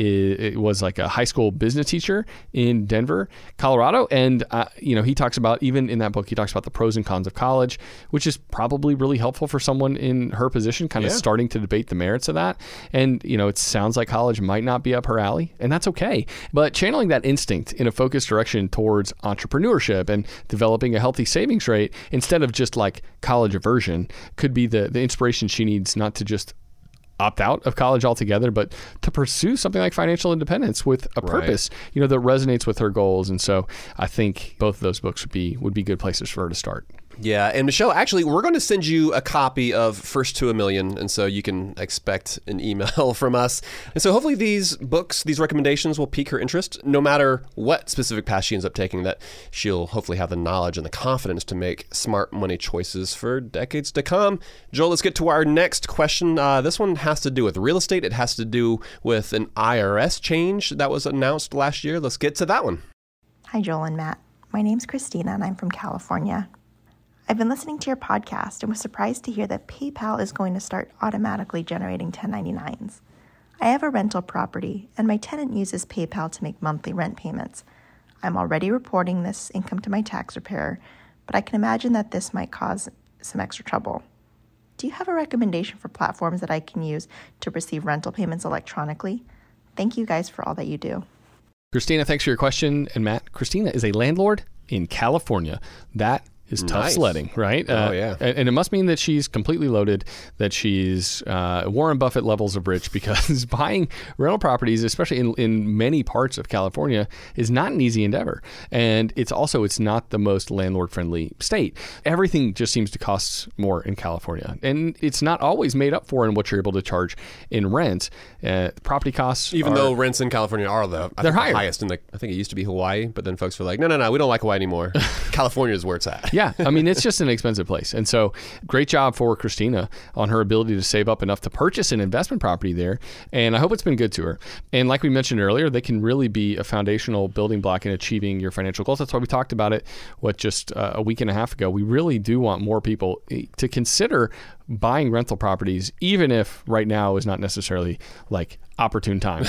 was like a high school business teacher in Denver, Colorado. And, he talks about, even in that book, he talks about the pros and cons of college, which is probably really helpful for someone in her position, kind of starting to debate the merits of that. And, it sounds like college might not be up her alley, and that's okay. But channeling that instinct in a focused direction towards entrepreneurship and developing a healthy savings rate instead of just like college aversion could be the inspiration she needs, not to just opt out of college altogether, but to pursue something like financial independence with a purpose, that resonates with her goals. And so I think both of those books would be good places for her to start. Yeah, and Michelle, actually, we're going to send you a copy of First to a Million, and so you can expect an email from us. And so hopefully these books, these recommendations will pique her interest, no matter what specific path she ends up taking, that she'll hopefully have the knowledge and the confidence to make smart money choices for decades to come. Joel, let's get to our next question. This one has to do with real estate. It has to do with an IRS change that was announced last year. Let's get to that one. Hi, Joel and Matt. My name's Christina, and I'm from California. I've been listening to your podcast and was surprised to hear that PayPal is going to start automatically generating 1099s. I have a rental property, and my tenant uses PayPal to make monthly rent payments. I'm already reporting this income to my tax preparer, but I can imagine that this might cause some extra trouble. Do you have a recommendation for platforms that I can use to receive rental payments electronically? Thank you guys for all that you do. Christina, thanks for your question. And Matt, Christina is a landlord in California. That is tough sledding, right? Oh, yeah. And it must mean that she's completely loaded, that she's Warren Buffett levels of rich, because buying rental properties, especially in many parts of California, is not an easy endeavor. And it's not the most landlord-friendly state. Everything just seems to cost more in California. And it's not always made up for in what you're able to charge in rent. Property costs Even though rents in California are the highest in I think it used to be Hawaii, but then folks were like, no, we don't like Hawaii anymore. California is where it's at. Yeah, I mean, it's just an expensive place. And so great job for Christina on her ability to save up enough to purchase an investment property there. And I hope it's been good to her. And like we mentioned earlier, they can really be a foundational building block in achieving your financial goals. That's why we talked about it, just a week and a half ago. We really do want more people to consider buying rental properties, even if right now is not necessarily like opportune time.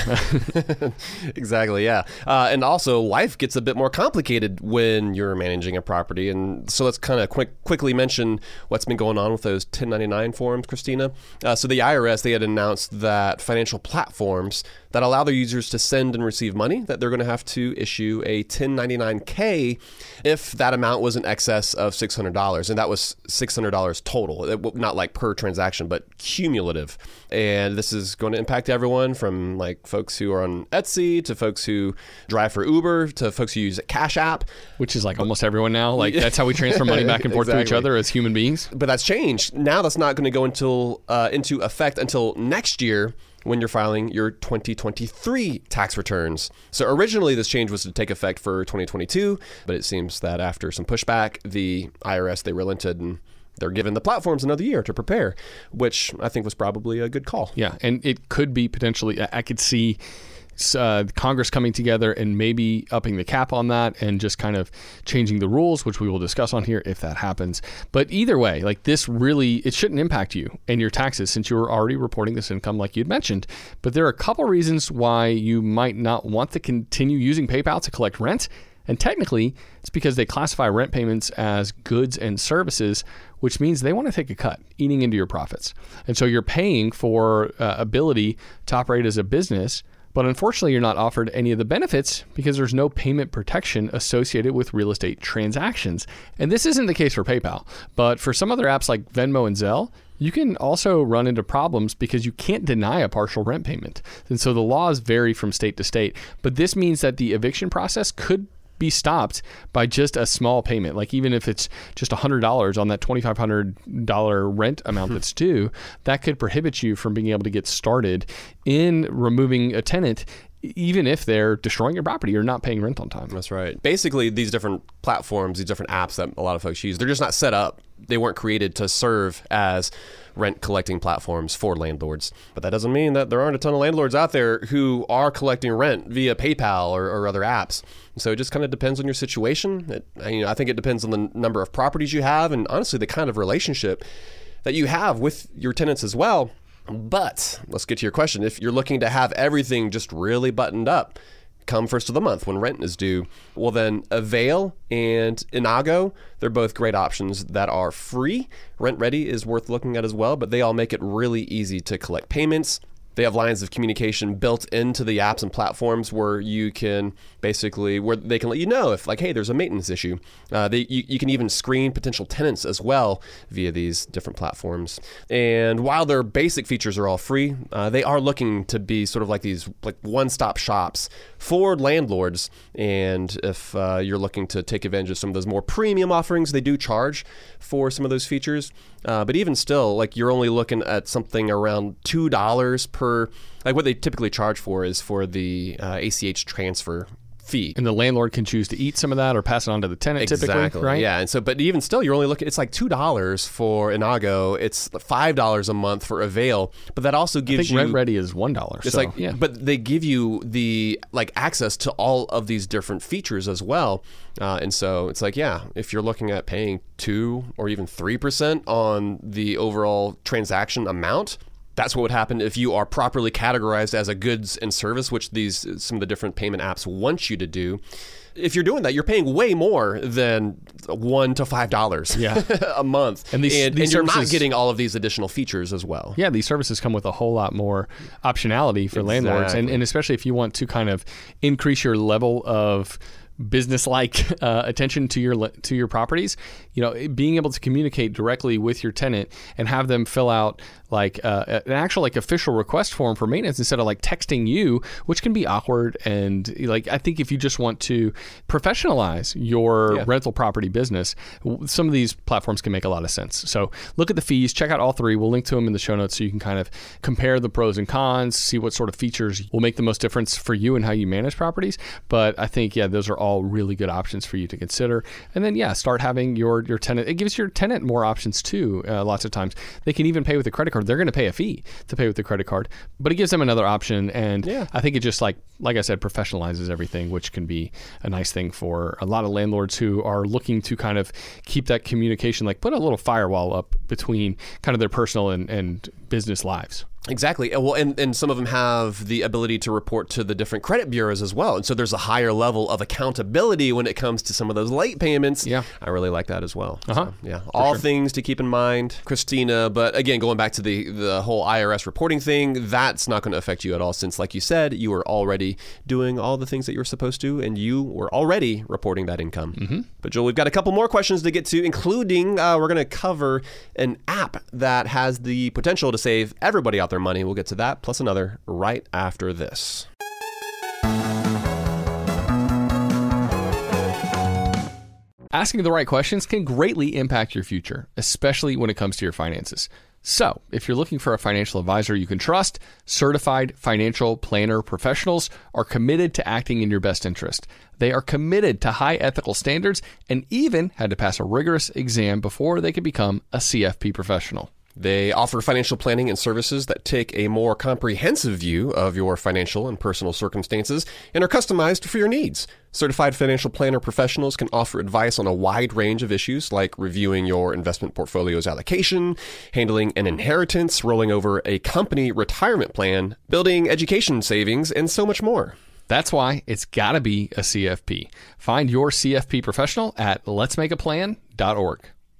Exactly, yeah. And also, life gets a bit more complicated when you're managing a property. And so let's kind of quickly mention what's been going on with those 1099 forms, Christina. So the IRS, they had announced that financial platforms that allow their users to send and receive money, that they're going to have to issue a 1099-K if that amount was in excess of $600. And that was $600 total, not like per transaction, but cumulative. And this is going to impact everyone from like folks who are on Etsy to folks who drive for Uber to folks who use a Cash App. Which is like almost everyone now. Like that's how we transfer money back and forth to each other as human beings. But that's changed. Now that's not going to go into effect until next year, when you're filing your 2023 tax returns. So originally this change was to take effect for 2022, but it seems that after some pushback, the IRS, they relented and they're giving the platforms another year to prepare, which I think was probably a good call. Yeah, and it could be potentially, I could see Congress coming together and maybe upping the cap on that and just kind of changing the rules, which we will discuss on here if that happens. But either way, like this really, it shouldn't impact you and your taxes since you were already reporting this income like you'd mentioned. But there are a couple reasons why you might not want to continue using PayPal to collect rent. And technically, it's because they classify rent payments as goods and services, which means they want to take a cut, eating into your profits. And so you're paying for ability to operate as a business, but unfortunately, you're not offered any of the benefits because there's no payment protection associated with real estate transactions. And this isn't the case for PayPal, but for some other apps like Venmo and Zelle, you can also run into problems because you can't deny a partial rent payment. And so the laws vary from state to state, but this means that the eviction process could be stopped by just a small payment. Like even if it's just $100 on that $2,500 rent amount that's due, that could prohibit you from being able to get started in removing a tenant, even if they're destroying your property or not paying rent on time. That's right. Basically, these different platforms, these different apps that a lot of folks use, they're just not set up. They weren't created to serve as rent collecting platforms for landlords. But that doesn't mean that there aren't a ton of landlords out there who are collecting rent via PayPal or other apps. So it just kind of depends on your situation. I think it depends on the number of properties you have and honestly the kind of relationship that you have with your tenants as well. But let's get to your question. If you're looking to have everything just really buttoned up, come first of the month when rent is due, well then Avail and Inago, they're both great options that are free. Rent Ready is worth looking at as well, but they all make it really easy to collect payments. They have lines of communication built into the apps and platforms where you can where they can let you know if like, hey, there's a maintenance issue. You can even screen potential tenants as well via these different platforms. And while their basic features are all free, they are looking to be sort of like these like one-stop shops for landlords. And if you're looking to take advantage of some of those more premium offerings, they do charge for some of those features. But even still, like you're only looking at something around $2 per, like what they typically charge for is for the ACH transfer fee. And the landlord can choose to eat some of that or pass it on to the tenant typically, right? Yeah. And so, but even still, you're only looking, it's like $2 for Inago. It's $5 a month for Avail. But that also gives you... Rent Ready is $1. It's but they give you the access to all of these different features as well. And so it's like, yeah, if you're looking at paying 2 or even 3% on the overall transaction amount, that's what would happen if you are properly categorized as a goods and service, which some of the different payment apps want you to do. If you're doing that, you're paying way more than $1 to $5 a month. And these you're not getting all of these additional features as well. Yeah, these services come with a whole lot more optionality for landlords. And especially if you want to kind of increase your level of business-like attention to your properties, being able to communicate directly with your tenant and have them fill out an actual official request form for maintenance instead of texting you, which can be awkward. And I think if you just want to professionalize your rental property business, some of these platforms can make a lot of sense. So look at the fees, check out all three. We'll link to them in the show notes so you can kind of compare the pros and cons, see what sort of features will make the most difference for you and how you manage properties. But I think, those are all really good options for you to consider. And then, start having your tenant. It gives your tenant more options too. Lots of times they can even pay with a credit card. They're going to pay a fee to pay with the credit card, but it gives them another option. And I think it just like I said, professionalizes everything, which can be a nice thing for a lot of landlords who are looking to kind of keep that communication, put a little firewall up between kind of their personal and business lives. Exactly. Well, and some of them have the ability to report to the different credit bureaus as well. And so there's a higher level of accountability when it comes to some of those late payments. Yeah. I really like that as well. So, all things to keep in mind, Christina. But again, going back to the whole IRS reporting thing, that's not going to affect you at all since, like you said, you were already doing all the things that you were supposed to, and you were already reporting that income. Mm-hmm. But Joel, we've got a couple more questions to get to, including we're going to cover an app that has the potential to save everybody out there money. We'll get to that plus another right after this. Asking the right questions can greatly impact your future, especially when it comes to your finances. So, if you're looking for a financial advisor you can trust, certified financial planner professionals are committed to acting in your best interest. They are committed to high ethical standards and even had to pass a rigorous exam before they could become a CFP professional. They offer financial planning and services that take a more comprehensive view of your financial and personal circumstances and are customized for your needs. Certified financial planner professionals can offer advice on a wide range of issues like reviewing your investment portfolio's allocation, handling an inheritance, rolling over a company retirement plan, building education savings, and so much more. That's why it's got to be a CFP. Find your CFP professional at letsmakeaplan.org.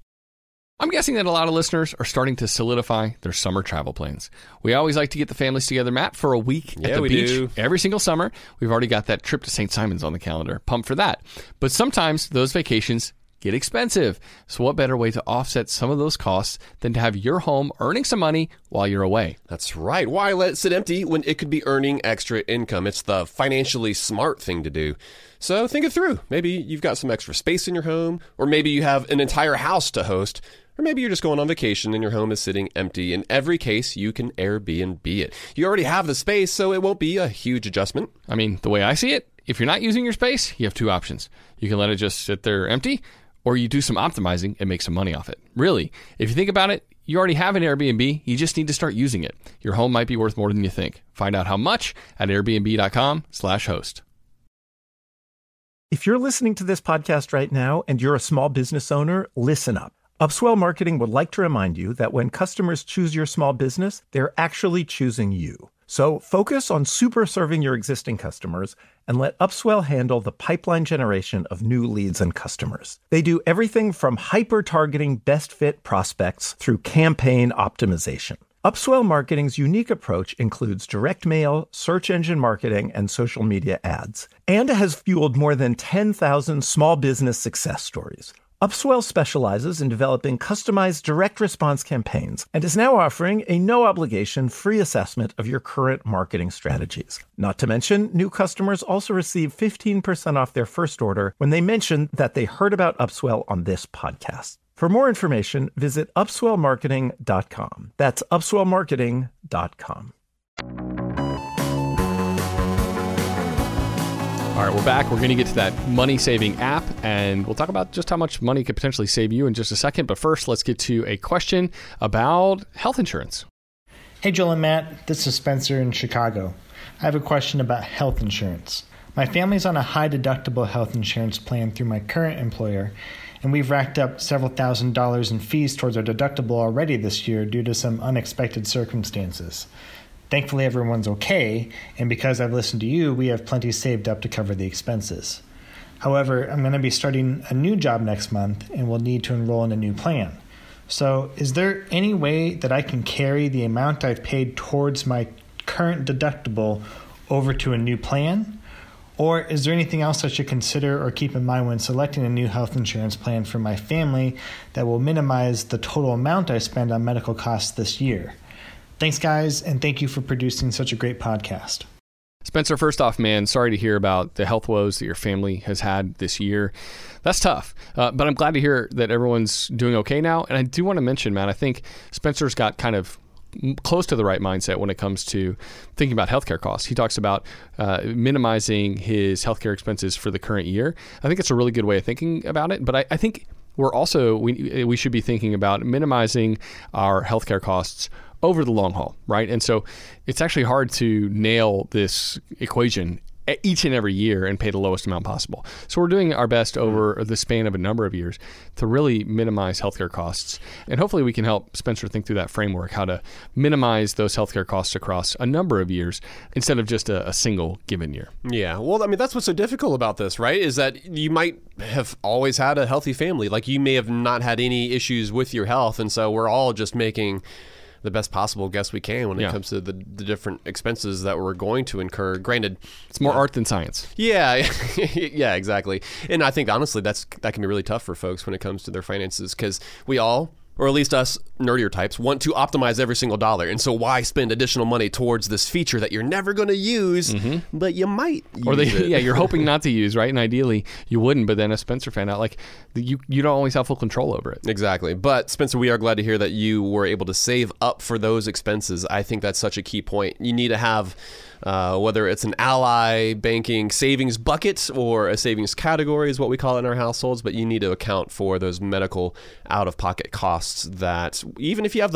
I'm guessing that a lot of listeners are starting to solidify their summer travel plans. We always like to get the families together, Matt, for a week at the beach every single summer. We've already got that trip to St. Simons on the calendar. Pumped for that. But sometimes those vacations get expensive. So what better way to offset some of those costs than to have your home earning some money while you're away? That's right. Why let it sit empty when it could be earning extra income? It's the financially smart thing to do. So think it through. Maybe you've got some extra space in your home, or maybe you have an entire house to host. Or maybe you're just going on vacation and your home is sitting empty. In every case, you can Airbnb it. You already have the space, so it won't be a huge adjustment. I mean, the way I see it, if you're not using your space, you have two options. You can let it just sit there empty, or you do some optimizing and make some money off it. Really, if you think about it, you already have an Airbnb. You just need to start using it. Your home might be worth more than you think. Find out how much at airbnb.com/host. If you're listening to this podcast right now and you're a small business owner, listen up. Upswell Marketing would like to remind you that when customers choose your small business, they're actually choosing you. So focus on super serving your existing customers and let Upswell handle the pipeline generation of new leads and customers. They do everything from hyper-targeting best fit prospects through campaign optimization. Upswell Marketing's unique approach includes direct mail, search engine marketing, and social media ads, and has fueled more than 10,000 small business success stories. Upswell specializes in developing customized direct response campaigns and is now offering a no-obligation free assessment of your current marketing strategies. Not to mention, new customers also receive 15% off their first order when they mention that they heard about Upswell on this podcast. For more information, visit upswellmarketing.com. That's upswellmarketing.com. All right, we're back. We're going to get to that money-saving app, and we'll talk about just how much money could potentially save you in just a second. But first, let's get to a question about health insurance. Hey, Joel and Matt. This is Spencer in Chicago. I have a question about health insurance. My family's on a high-deductible health insurance plan through my current employer, and we've racked up several $1,000s in fees towards our deductible already this year due to some unexpected circumstances. Thankfully, everyone's okay, and because I've listened to you, we have plenty saved up to cover the expenses. However, I'm going to be starting a new job next month and will need to enroll in a new plan. So, is there any way that I can carry the amount I've paid towards my current deductible over to a new plan? Or is there anything else I should consider or keep in mind when selecting a new health insurance plan for my family that will minimize the total amount I spend on medical costs this year? Thanks, guys, and thank you for producing such a great podcast. Spencer, first off, man, sorry to hear about the health woes that your family has had this year. That's tough, but I'm glad to hear that everyone's doing okay now. And I do want to mention, man, I think Spencer's got kind of close to the right mindset when it comes to thinking about healthcare costs. He talks about minimizing his healthcare expenses for the current year. I think it's a really good way of thinking about it, but I think we're also, we should be thinking about minimizing our healthcare costs over the long haul, right? And so it's actually hard to nail this equation each and every year and pay the lowest amount possible. So we're doing our best over the span of a number of years to really minimize healthcare costs. And hopefully we can help Spencer think through that framework, how to minimize those healthcare costs across a number of years instead of just a single given year. Yeah. Well, I mean, that's what's so difficult about this, right? Is that you might have always had a healthy family. Like you may have not had any issues with your health. And so we're all just making the best possible guess we can when it comes to the different expenses that we're going to incur. Granted, it's more art than science. Yeah, yeah, exactly. And I think honestly, that can be really tough for folks when it comes to their finances, because we all, or at least us nerdier types, want to optimize every single dollar. And so why spend additional money towards this feature that you're never going to use, but you might use it? Yeah, you're hoping not to use, right? And ideally you wouldn't, but then as Spencer found out, like you don't always have full control over it. Exactly. But Spencer, we are glad to hear that you were able to save up for those expenses. I think that's such a key point. You need to have whether it's an Ally banking savings bucket or a savings category is what we call it in our households, but you need to account for those medical out-of-pocket costs that even if you have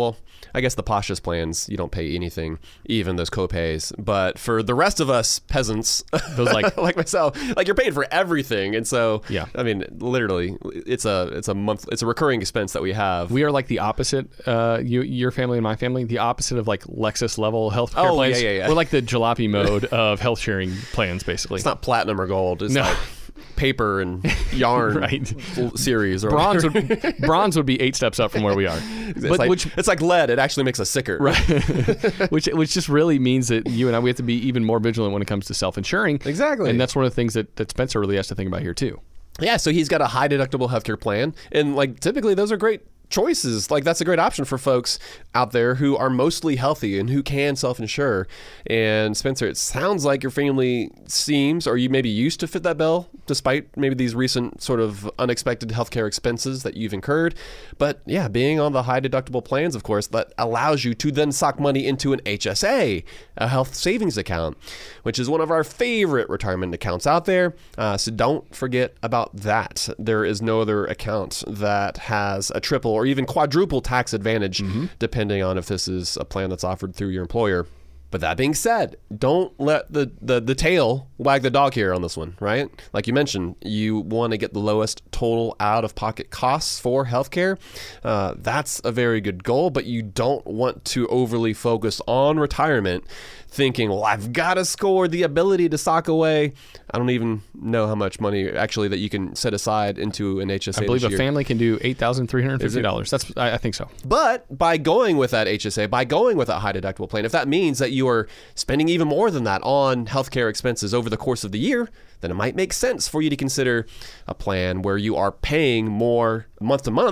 I guess the Pasha's plans, you don't pay anything, even those copays. But for the rest of us peasants, those like myself, like you're paid for everything. And so, yeah, I mean, literally, it's a recurring expense that we have. We are like the opposite, your family and my family, the opposite of like Lexus level healthcare plans. Yeah. We're like the jalopy mode of health sharing plans, basically. It's not platinum or gold. It's like paper and yarn right. series. Or bronze would be 8 steps up from where we are. It's like lead. It actually makes us sicker. Right. which just really means that you and I, we have to be even more vigilant when it comes to self-insuring. Exactly. And that's one of the things that Spencer really has to think about here too. Yeah, so he's got a high deductible healthcare plan. And like typically those are great choices. Like that's a great option for folks out there who are mostly healthy and who can self-insure. And Spencer, it sounds like your family seems, or you maybe used to fit that bill despite maybe these recent sort of unexpected healthcare expenses that you've incurred. But yeah, being on the high deductible plans, of course, that allows you to then sock money into an HSA, a health savings account, which is one of our favorite retirement accounts out there. So don't forget about that. There is no other account that has a triple or even quadruple tax advantage, depending on if this is a plan that's offered through your employer. But that being said, don't let the tail wag the dog here on this one, right? Like you mentioned, you want to get the lowest total out-of-pocket costs for healthcare. That's a very good goal, but you don't want to overly focus on retirement thinking, well, I've got to score the ability to sock away. I don't even know how much money actually that you can set aside into an HSA. I believe a family can do $8,350. I think so. But by going with that HSA, by going with that high deductible plan, if that means that you are spending even more than that on healthcare expenses over the course of the year, then it might make sense for you to consider a plan where you are paying more month to month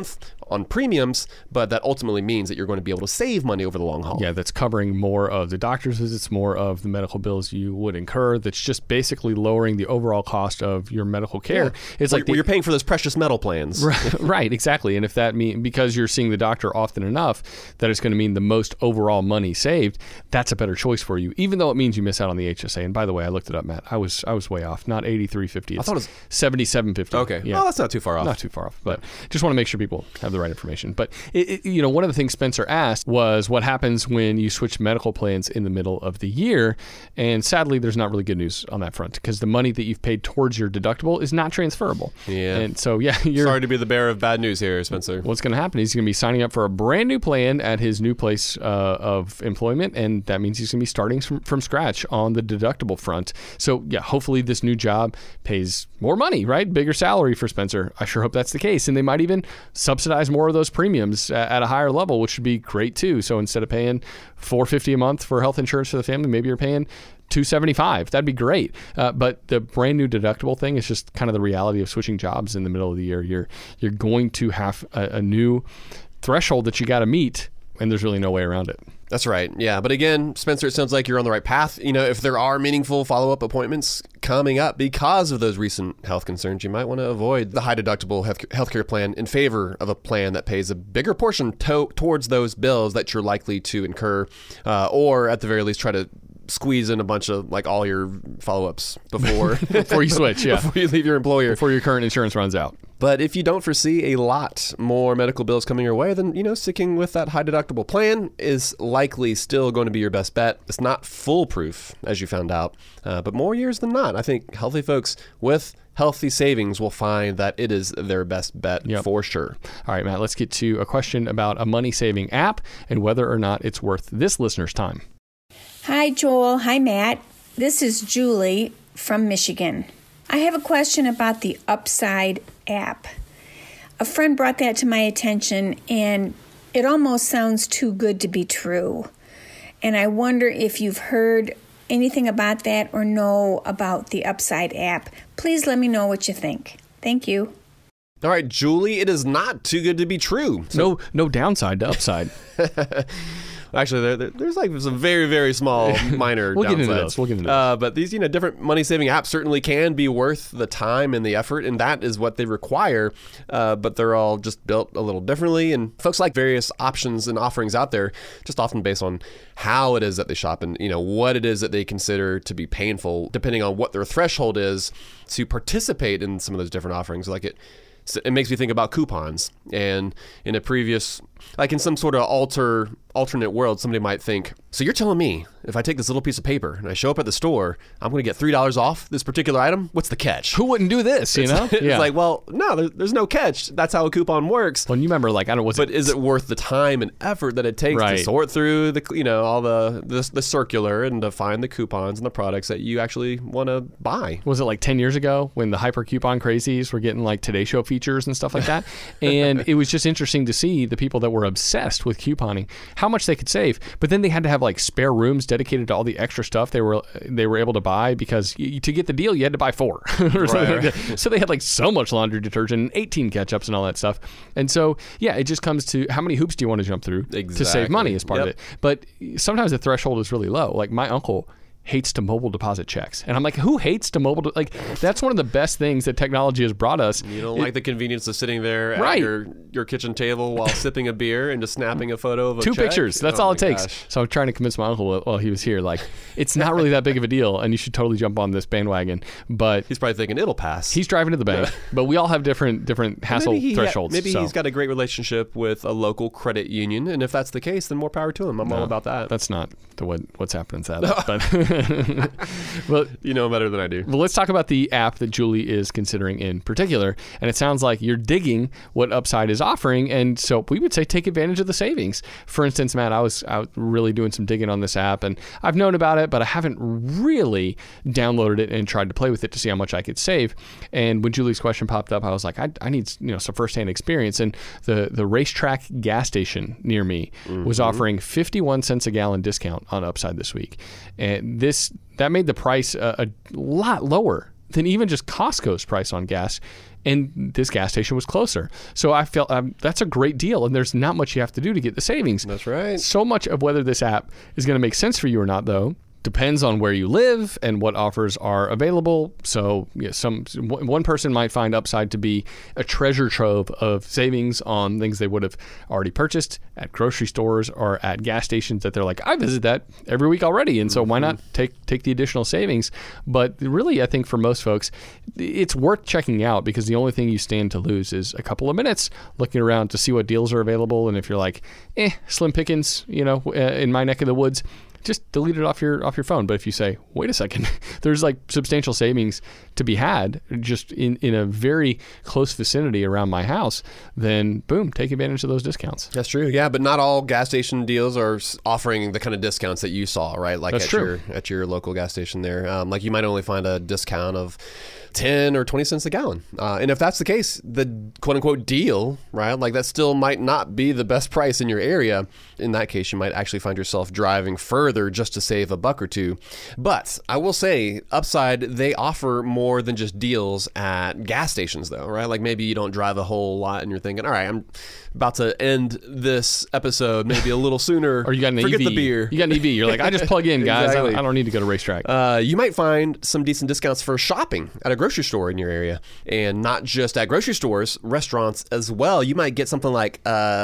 on premiums, but that ultimately means that you're going to be able to save money over the long haul. Yeah, that's covering more of the doctor's visits, more of the medical bills you would incur. That's just basically lowering the overall cost of your medical care. Yeah. It's like you're paying for those precious metal plans. Right, exactly. And if that means, because you're seeing the doctor often enough, that it's going to mean the most overall money saved, that's a better choice for you, even though it means you miss out on the HSA. And by the way, I looked it up, Matt. I was way off. Not $83.50. I thought it was $77.50. Okay. Yeah. Oh, that's not too far off. Not too far off, but just want to make sure people have the right information. But one of the things Spencer asked was what happens when you switch medical plans in the middle of the year. And sadly, there's not really good news on that front, because the money that you've paid towards your deductible is not transferable. Yeah. And so, you're sorry to be the bearer of bad news here, Spencer. What's going to happen is he's going to be signing up for a brand new plan at his new place of employment, and that means he's going to be starting from scratch on the deductible front. So, hopefully this new job pays more money, right? Bigger salary for Spencer. I sure hope that's the case. And they might even subsidize more of those premiums at a higher level, which would be great too. So instead of paying $450 a month for health insurance for the family, maybe you're paying $275. That'd be great. But the brand new deductible thing is just kind of the reality of switching jobs in the middle of the year. You're going to have a new threshold that you got to meet, and there's really no way around it. That's right. Yeah. But again, Spencer, it sounds like you're on the right path. If there are meaningful follow-up appointments coming up because of those recent health concerns, you might want to avoid the high deductible healthcare plan in favor of a plan that pays a bigger portion towards those bills that you're likely to incur, or at the very least try to squeeze in a bunch of all your follow-ups before you switch, before you leave your employer, before your current insurance runs out. But if you don't foresee a lot more medical bills coming your way, then, sticking with that high deductible plan is likely still going to be your best bet. It's not foolproof, as you found out, but more years than not, I think healthy folks with healthy savings will find that it is their best bet for sure. All right, Matt, let's get to a question about a money-saving app and whether or not it's worth this listener's time. Hi, Joel. Hi, Matt. This is Julie from Michigan. I have a question about the Upside app. A friend brought that to my attention, and it almost sounds too good to be true. And I wonder if you've heard anything about that or know about the Upside app. Please let me know what you think. Thank you. All right, Julie, it is not too good to be true. So, no downside to Upside. Actually, there's some very, very small minor we'll downsides. Get into those. We'll get into those. But these, different money-saving apps certainly can be worth the time and the effort, and that is what they require. But they're all just built a little differently, and folks like various options and offerings out there just often based on how it is that they shop and, what it is that they consider to be painful, depending on what their threshold is to participate in some of those different offerings. It makes me think about coupons, and in a previous, in some sort of alternate world, somebody might think, so you're telling me if I take this little piece of paper and I show up at the store, I'm going to get $3 off this particular item? What's the catch? Who wouldn't do this, It's well, no, there's no catch. That's how a coupon works. Well, you remember, is it worth the time and effort that it takes to sort through all the circular and to find the coupons and the products that you actually want to buy? Was it 10 years ago when the hyper coupon crazies were getting Today Show features and stuff like that? And it was just interesting to see the people that were obsessed with couponing, how much they could save. But then they had to have spare rooms dedicated to all the extra stuff they were able to buy, because to get the deal you had to buy 4 or something like that. So they had so much laundry detergent and 18 ketchups and all that stuff. And so it just comes to how many hoops do you want to jump through to save money as part of it. But sometimes the threshold is really low. My uncle hates to mobile deposit checks. And I'm like, who hates to mobile? That's one of the best things that technology has brought us. You don't like the convenience of sitting there at your kitchen table while sipping a beer and just snapping a photo of a 2 check? pictures. That's all it takes. Gosh. So I'm trying to convince my uncle while he was here, it's not really that big of a deal, and you should totally jump on this bandwagon. But he's probably thinking it'll pass. He's driving to the bank, but we all have different hassle thresholds. Maybe he's got a great relationship with a local credit union, and if that's the case, then more power to him. I'm all about that. That's not what's happening, sadly. But well, you know better than I do. Well, let's talk about the app that Julie is considering in particular. And it sounds like you're digging what Upside is offering. And so we would say take advantage of the savings. For instance, Matt, I was out really doing some digging on this app, and I've known about it, but I haven't really downloaded it and tried to play with it to see how much I could save. And when Julie's question popped up, I was like, I need some firsthand experience. And the Racetrack gas station near me was offering 51 cents a gallon discount on Upside this week. And that made the price a lot lower than even just Costco's price on gas. And this gas station was closer. So I felt that's a great deal. And there's not much you have to do to get the savings. That's right. So much of whether this app is going to make sense for you or not, though, depends on where you live and what offers are available. So one person might find Upside to be a treasure trove of savings on things they would have already purchased at grocery stores or at gas stations that they're like, I visit that every week already, and so why not take the additional savings? But really, I think for most folks, it's worth checking out because the only thing you stand to lose is a couple of minutes looking around to see what deals are available. And if you're like, slim pickings, in my neck of the woods, just delete it off your phone. But if you say, wait a second, there's like substantial savings to be had just in a very close vicinity around my house, then boom, take advantage of those discounts. That's true. Yeah, but not all gas station deals are offering the kind of discounts that you saw, right? Like at your local gas station there. Like you might only find a discount of 10 or 20 cents a gallon. And if that's the case, the quote unquote deal, right? Like that still might not be the best price in your area. In that case, you might actually find yourself driving further just to save a buck or two. But I will say, Upside, they offer more than just deals at gas stations though, right? Like maybe you don't drive a whole lot and you're thinking, all right, I'm about to end this episode maybe a little sooner. Or you got an Forget EV. the beer. You got an EV. You're like, I just plug in, guys. Exactly. I don't need to go to racetrack. You might find some decent discounts for shopping at a grocery store in your area, and not just at grocery stores, restaurants as well. You might get something like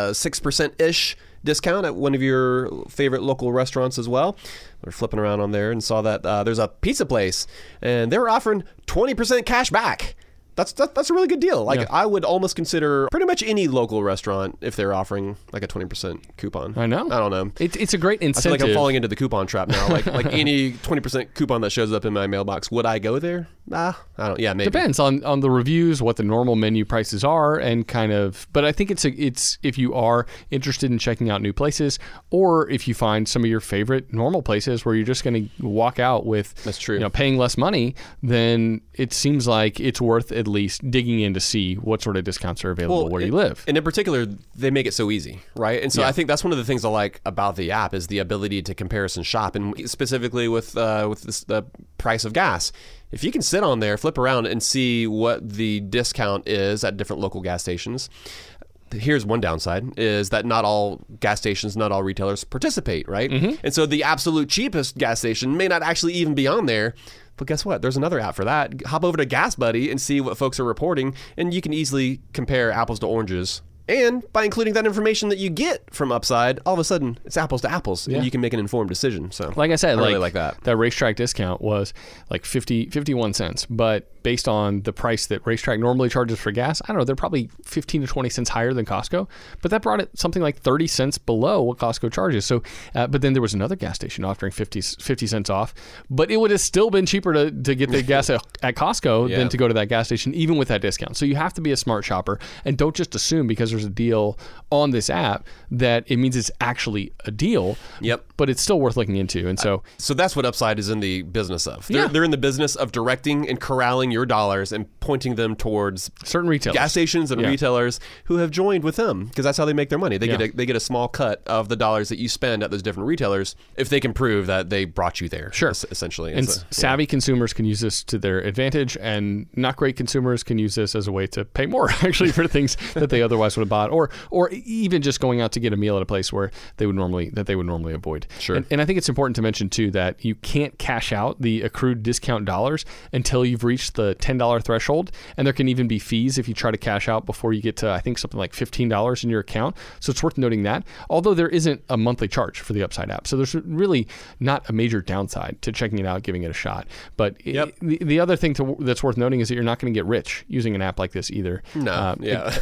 6%-ish discount at one of your favorite local restaurants as well. We're flipping around on there and saw that there's a pizza place, and they were offering 20% cash back. That's a really good deal. Like I would almost consider pretty much any local restaurant if they're offering like a 20% coupon. I know. I don't know. It's a great incentive. I feel like I'm falling into the coupon trap now. Like any 20% coupon that shows up in my mailbox, would I go there? I don't. Yeah, maybe. Depends on the reviews, what the normal menu prices are, and kind of. But I think it's if you are interested in checking out new places, or if you find some of your favorite normal places where you're just going to walk out with, that's true, paying less money, then it seems like it's worth at least digging in to see what sort of discounts are available where you live. And in particular, they make it so easy, right? And so I think that's one of the things I like about the app is the ability to comparison shop, and specifically with the price of gas. If you can sit on there, flip around, and see what the discount is at different local gas stations, here's one downside, is that not all gas stations, not all retailers participate, right? Mm-hmm. And so the absolute cheapest gas station may not actually even be on there. But guess what? There's another app for that. Hop over to Gas Buddy and see what folks are reporting, and you can easily compare apples to oranges. And by including that information that you get from Upside, all of a sudden it's apples to apples, and you can make an informed decision. So, like I said, I really like that. That racetrack discount was like 51 cents, but based on the price that racetrack normally charges for gas, I don't know, they're probably 15 to 20 cents higher than Costco, but that brought it something like 30 cents below what Costco charges. So, but then there was another gas station offering 50 cents off, but it would have still been cheaper to get the gas at Costco than to go to that gas station, even with that discount. So you have to be a smart shopper, and don't just assume because there's a deal on this app that it means it's actually a deal. Yep. But it's still worth looking into. And so that's what Upside is in the business of. They're in the business of directing and corralling your dollars and pointing them towards certain retailers, gas stations and retailers who have joined with them, because that's how they make their money. They get a small cut of the dollars that you spend at those different retailers if they can prove that they brought you there. Sure. Essentially. And savvy consumers can use this to their advantage, and not great consumers can use this as a way to pay more actually for things that they otherwise would have bought, or even just going out to get a meal at a place where they would normally avoid. Sure. And I think it's important to mention too that you can't cash out the accrued discount dollars until you've reached the $10 threshold, and there can even be fees if you try to cash out before you get to, I think, something like $15 in your account. So it's worth noting that, although there isn't a monthly charge for the Upside app. So there's really not a major downside to checking it out, giving it a shot. But the other thing that's worth noting is that you're not going to get rich using an app like this either. No.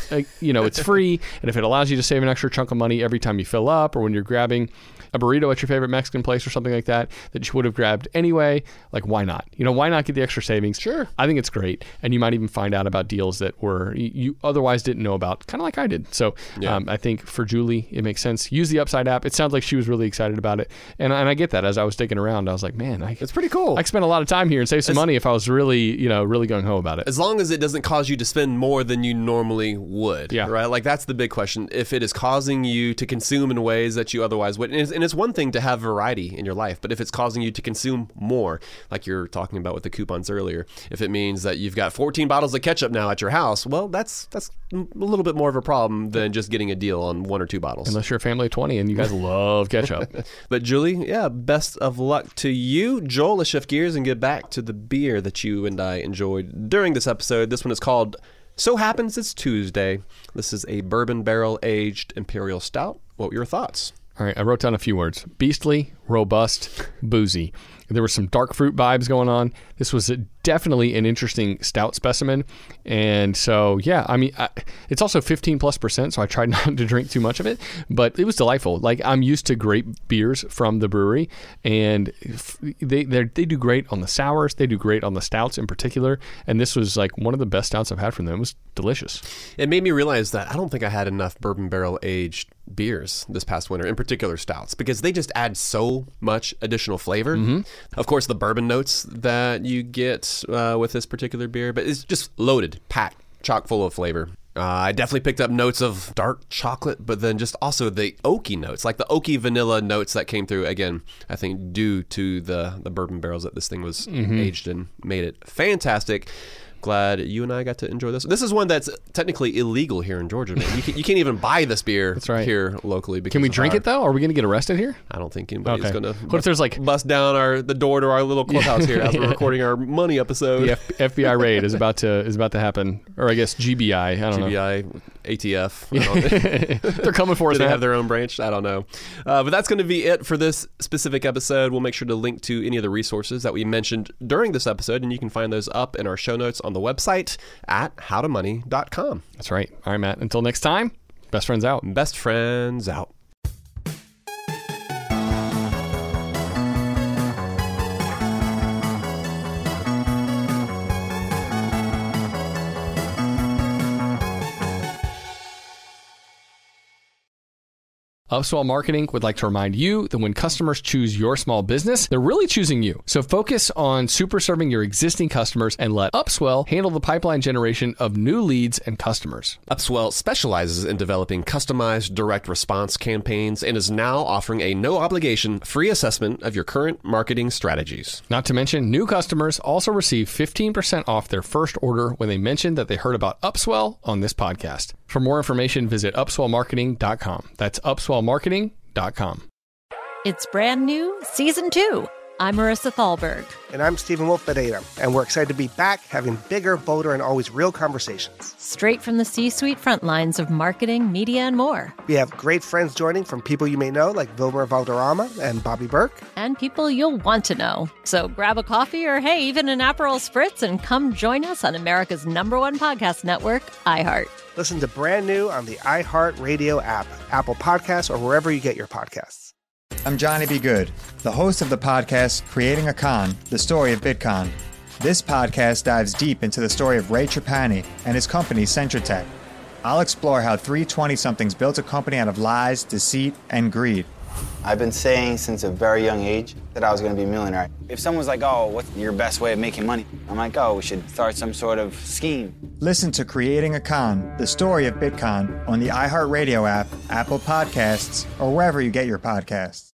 It's free, and if it allows you to save an extra chunk of money every time you fill up, or when you're grabbing a burrito at your favorite Mexican place or something like that you would have grabbed anyway, like why not? Why not get the extra savings? Sure. I think it's great, and you might even find out about deals that you otherwise didn't know about, kind of like I did. So I think for Julie, it makes sense. Use the Upside app. It sounds like she was really excited about it, and I get that. As I was digging around, I was like, man, it's pretty cool. I spent a lot of time here and save some money if I was really, really gung-ho about it. As long as it doesn't cause you to spend more than you normally would, right? Like that's the big question. If it is causing you to consume in ways that you otherwise wouldn't, and And it's one thing to have variety in your life, but if it's causing you to consume more, like you're talking about with the coupons earlier, if it means that you've got 14 bottles of ketchup now at your house, well, that's a little bit more of a problem than just getting a deal on 1 or 2 bottles. Unless you're a family of 20 and you guys love ketchup. But Julie, yeah, best of luck to you. Joel, let's shift gears and get back to the beer that you and I enjoyed during this episode. This one is called So Happens It's Tuesday. This is a bourbon barrel aged imperial stout. What were your thoughts? All right, I wrote down a few words. Beastly, robust, boozy. There were some dark fruit vibes going on. This was definitely an interesting stout specimen. And so, yeah, I mean, it's also 15+%, so I tried not to drink too much of it, but it was delightful. Like, I'm used to great beers from the brewery, and they do great on the sours. They do great on the stouts in particular. And this was like one of the best stouts I've had from them. It was delicious. It made me realize that I don't think I had enough bourbon barrel aged beers this past winter, in particular stouts, because they just add so much additional flavor. Mm-hmm. Of course, the bourbon notes that you get with this particular beer, but it's just loaded, packed, chock full of flavor. I definitely picked up notes of dark chocolate, but then just also the oaky notes, like the oaky vanilla notes that came through, again, I think due to the bourbon barrels that this thing was aged in, made it fantastic. Glad you and I got to enjoy this. This is one that's technically illegal here in Georgia, man. You can't even buy this beer here locally. Can we drink it, though? Are we going to get arrested here? I don't think anybody's going to what if there's like bust down the door to our little clubhouse here as we're recording our money episode. The FBI raid is about to happen. Or I guess GBI. I don't know. GBI, ATF. They're coming for us. Do they have their own branch? I don't know. But that's going to be it for this specific episode. We'll make sure to link to any of the resources that we mentioned during this episode, and you can find those up in our show notes on the website at howtomoney.com. That's right. All right, Matt. Until next time, best friends out. Best friends out. Upswell Marketing would like to remind you that when customers choose your small business, they're really choosing you. So focus on super serving your existing customers and let Upswell handle the pipeline generation of new leads and customers. Upswell specializes in developing customized direct response campaigns and is now offering a no-obligation free assessment of your current marketing strategies. Not to mention, new customers also receive 15% off their first order when they mention that they heard about Upswell on this podcast. For more information, visit upswellmarketing.com. That's upswellmarketing.com. It's brand new, Season 2. I'm Marissa Thalberg. And I'm Stephen Wolf Pereira. And we're excited to be back having bigger, bolder, and always real conversations. Straight from the C-suite front lines of marketing, media, and more. We have great friends joining from people you may know, like Vilmer Valderrama and Bobby Burke. And people you'll want to know. So grab a coffee or, hey, even an Aperol Spritz and come join us on America's #1 podcast network, iHeart. Listen to Brand New on the iHeartRadio app, Apple Podcasts, or wherever you get your podcasts. I'm Johnny B. Good, the host of the podcast Creating a Con, the story of Bitcoin. This podcast dives deep into the story of Ray Trapani and his company, Centratech. I'll explore how three 20-somethings built a company out of lies, deceit, and greed. I've been saying since a very young age that I was going to be a millionaire. If someone's like, oh, what's your best way of making money? I'm like, oh, we should start some sort of scheme. Listen to Creating a Con, the story of Bitcoin on the iHeartRadio app, Apple Podcasts, or wherever you get your podcasts.